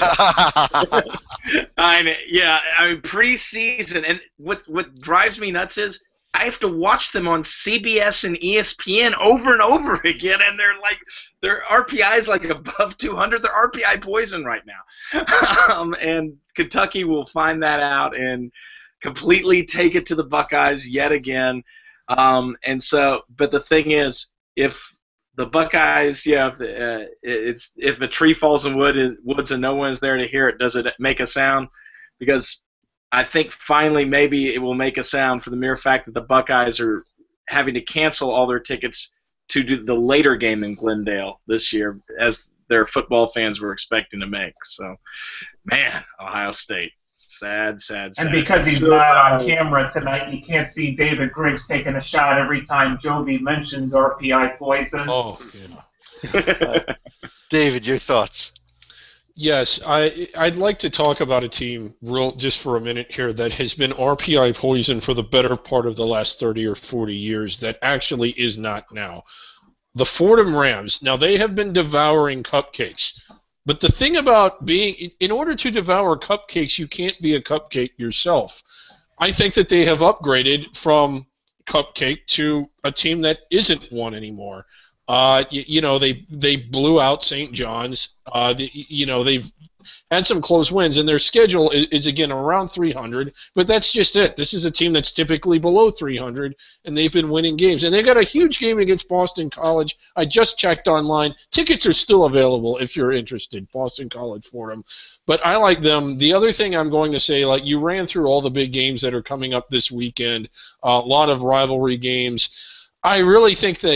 I mean, yeah, I mean preseason, and what what drives me nuts is I have to watch them on C B S and E S P N over and over again, and they're like their R P I is like above two hundred. They're R P I poison right now, um, and Kentucky will find that out and completely take it to the Buckeyes yet again. Um, and so, but the thing is, if the Buckeyes, yeah, if, uh, it's if a tree falls in wood, woods and no one's there to hear it, does it make a sound? Because I think finally maybe it will make a sound for the mere fact that the Buckeyes are having to cancel all their tickets to do the later game in Glendale this year, as their football fans were expecting to make. So, man, Ohio State. Sad, sad, sad. And because he's not on camera tonight, you can't see David Griggs taking a shot every time Joby mentions R P I poison. Oh, yeah. uh, David, your thoughts? Yes, I, I'd like to talk about a team real just for a minute here that has been R P I poison for the better part of the last thirty or forty years that actually is not now. The Fordham Rams. Now, they have been devouring cupcakes. But the thing about being, in order to devour cupcakes, you can't be a cupcake yourself. I think that they have upgraded from cupcake to a team that isn't one anymore. Uh, you, you know, they they blew out Saint John's. Uh, the, you know, they've had some close wins, and their schedule is, is again around three hundred. But that's just it. This is a team that's typically below three hundred, and they've been winning games. And they got a huge game against Boston College. I just checked online. Tickets are still available if you're interested. Boston College for them. But I like them. The other thing I'm going to say, like you ran through all the big games that are coming up this weekend. Uh, a lot of rivalry games. I really think that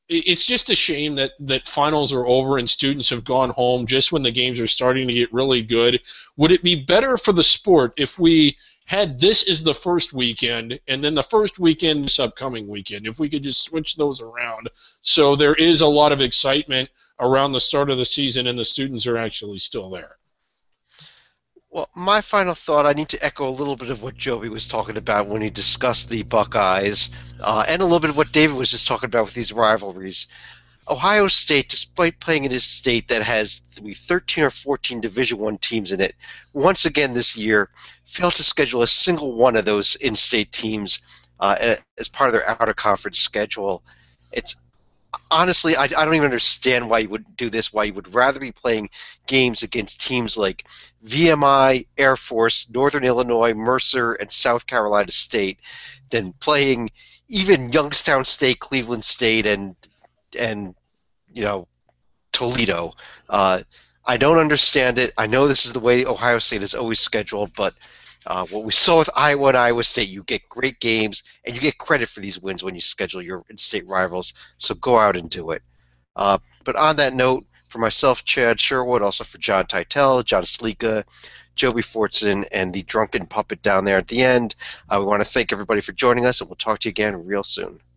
it's just a shame that, that finals are over and students have gone home just when the games are starting to get really good. Would it be better for the sport if we had this as the first weekend and then the first weekend this upcoming weekend, if we could just switch those around so there is a lot of excitement around the start of the season and the students are actually still there? Well, my final thought, I need to echo a little bit of what Joby was talking about when he discussed the Buckeyes, uh, and a little bit of what David was just talking about with these rivalries. Ohio State, despite playing in a state that has thirteen or fourteen Division I teams in it, once again this year failed to schedule a single one of those in-state teams uh, as part of their out-of-conference schedule. It's honestly, I, I don't even understand why you would do this, why you would rather be playing games against teams like V M I, Air Force, Northern Illinois, Mercer, and South Carolina State than playing even Youngstown State, Cleveland State, and and you know Toledo. Uh, I don't understand it. I know this is the way Ohio State is always scheduled, but uh, what we saw with Iowa and Iowa State, you get great games, and you get credit for these wins when you schedule your in-state rivals, so go out and do it. Uh, but on that note, for myself, Chad Sherwood, also for John Teitel, John Slika, Joby Fortson, and the drunken puppet down there at the end, uh, we want to thank everybody for joining us, and we'll talk to you again real soon.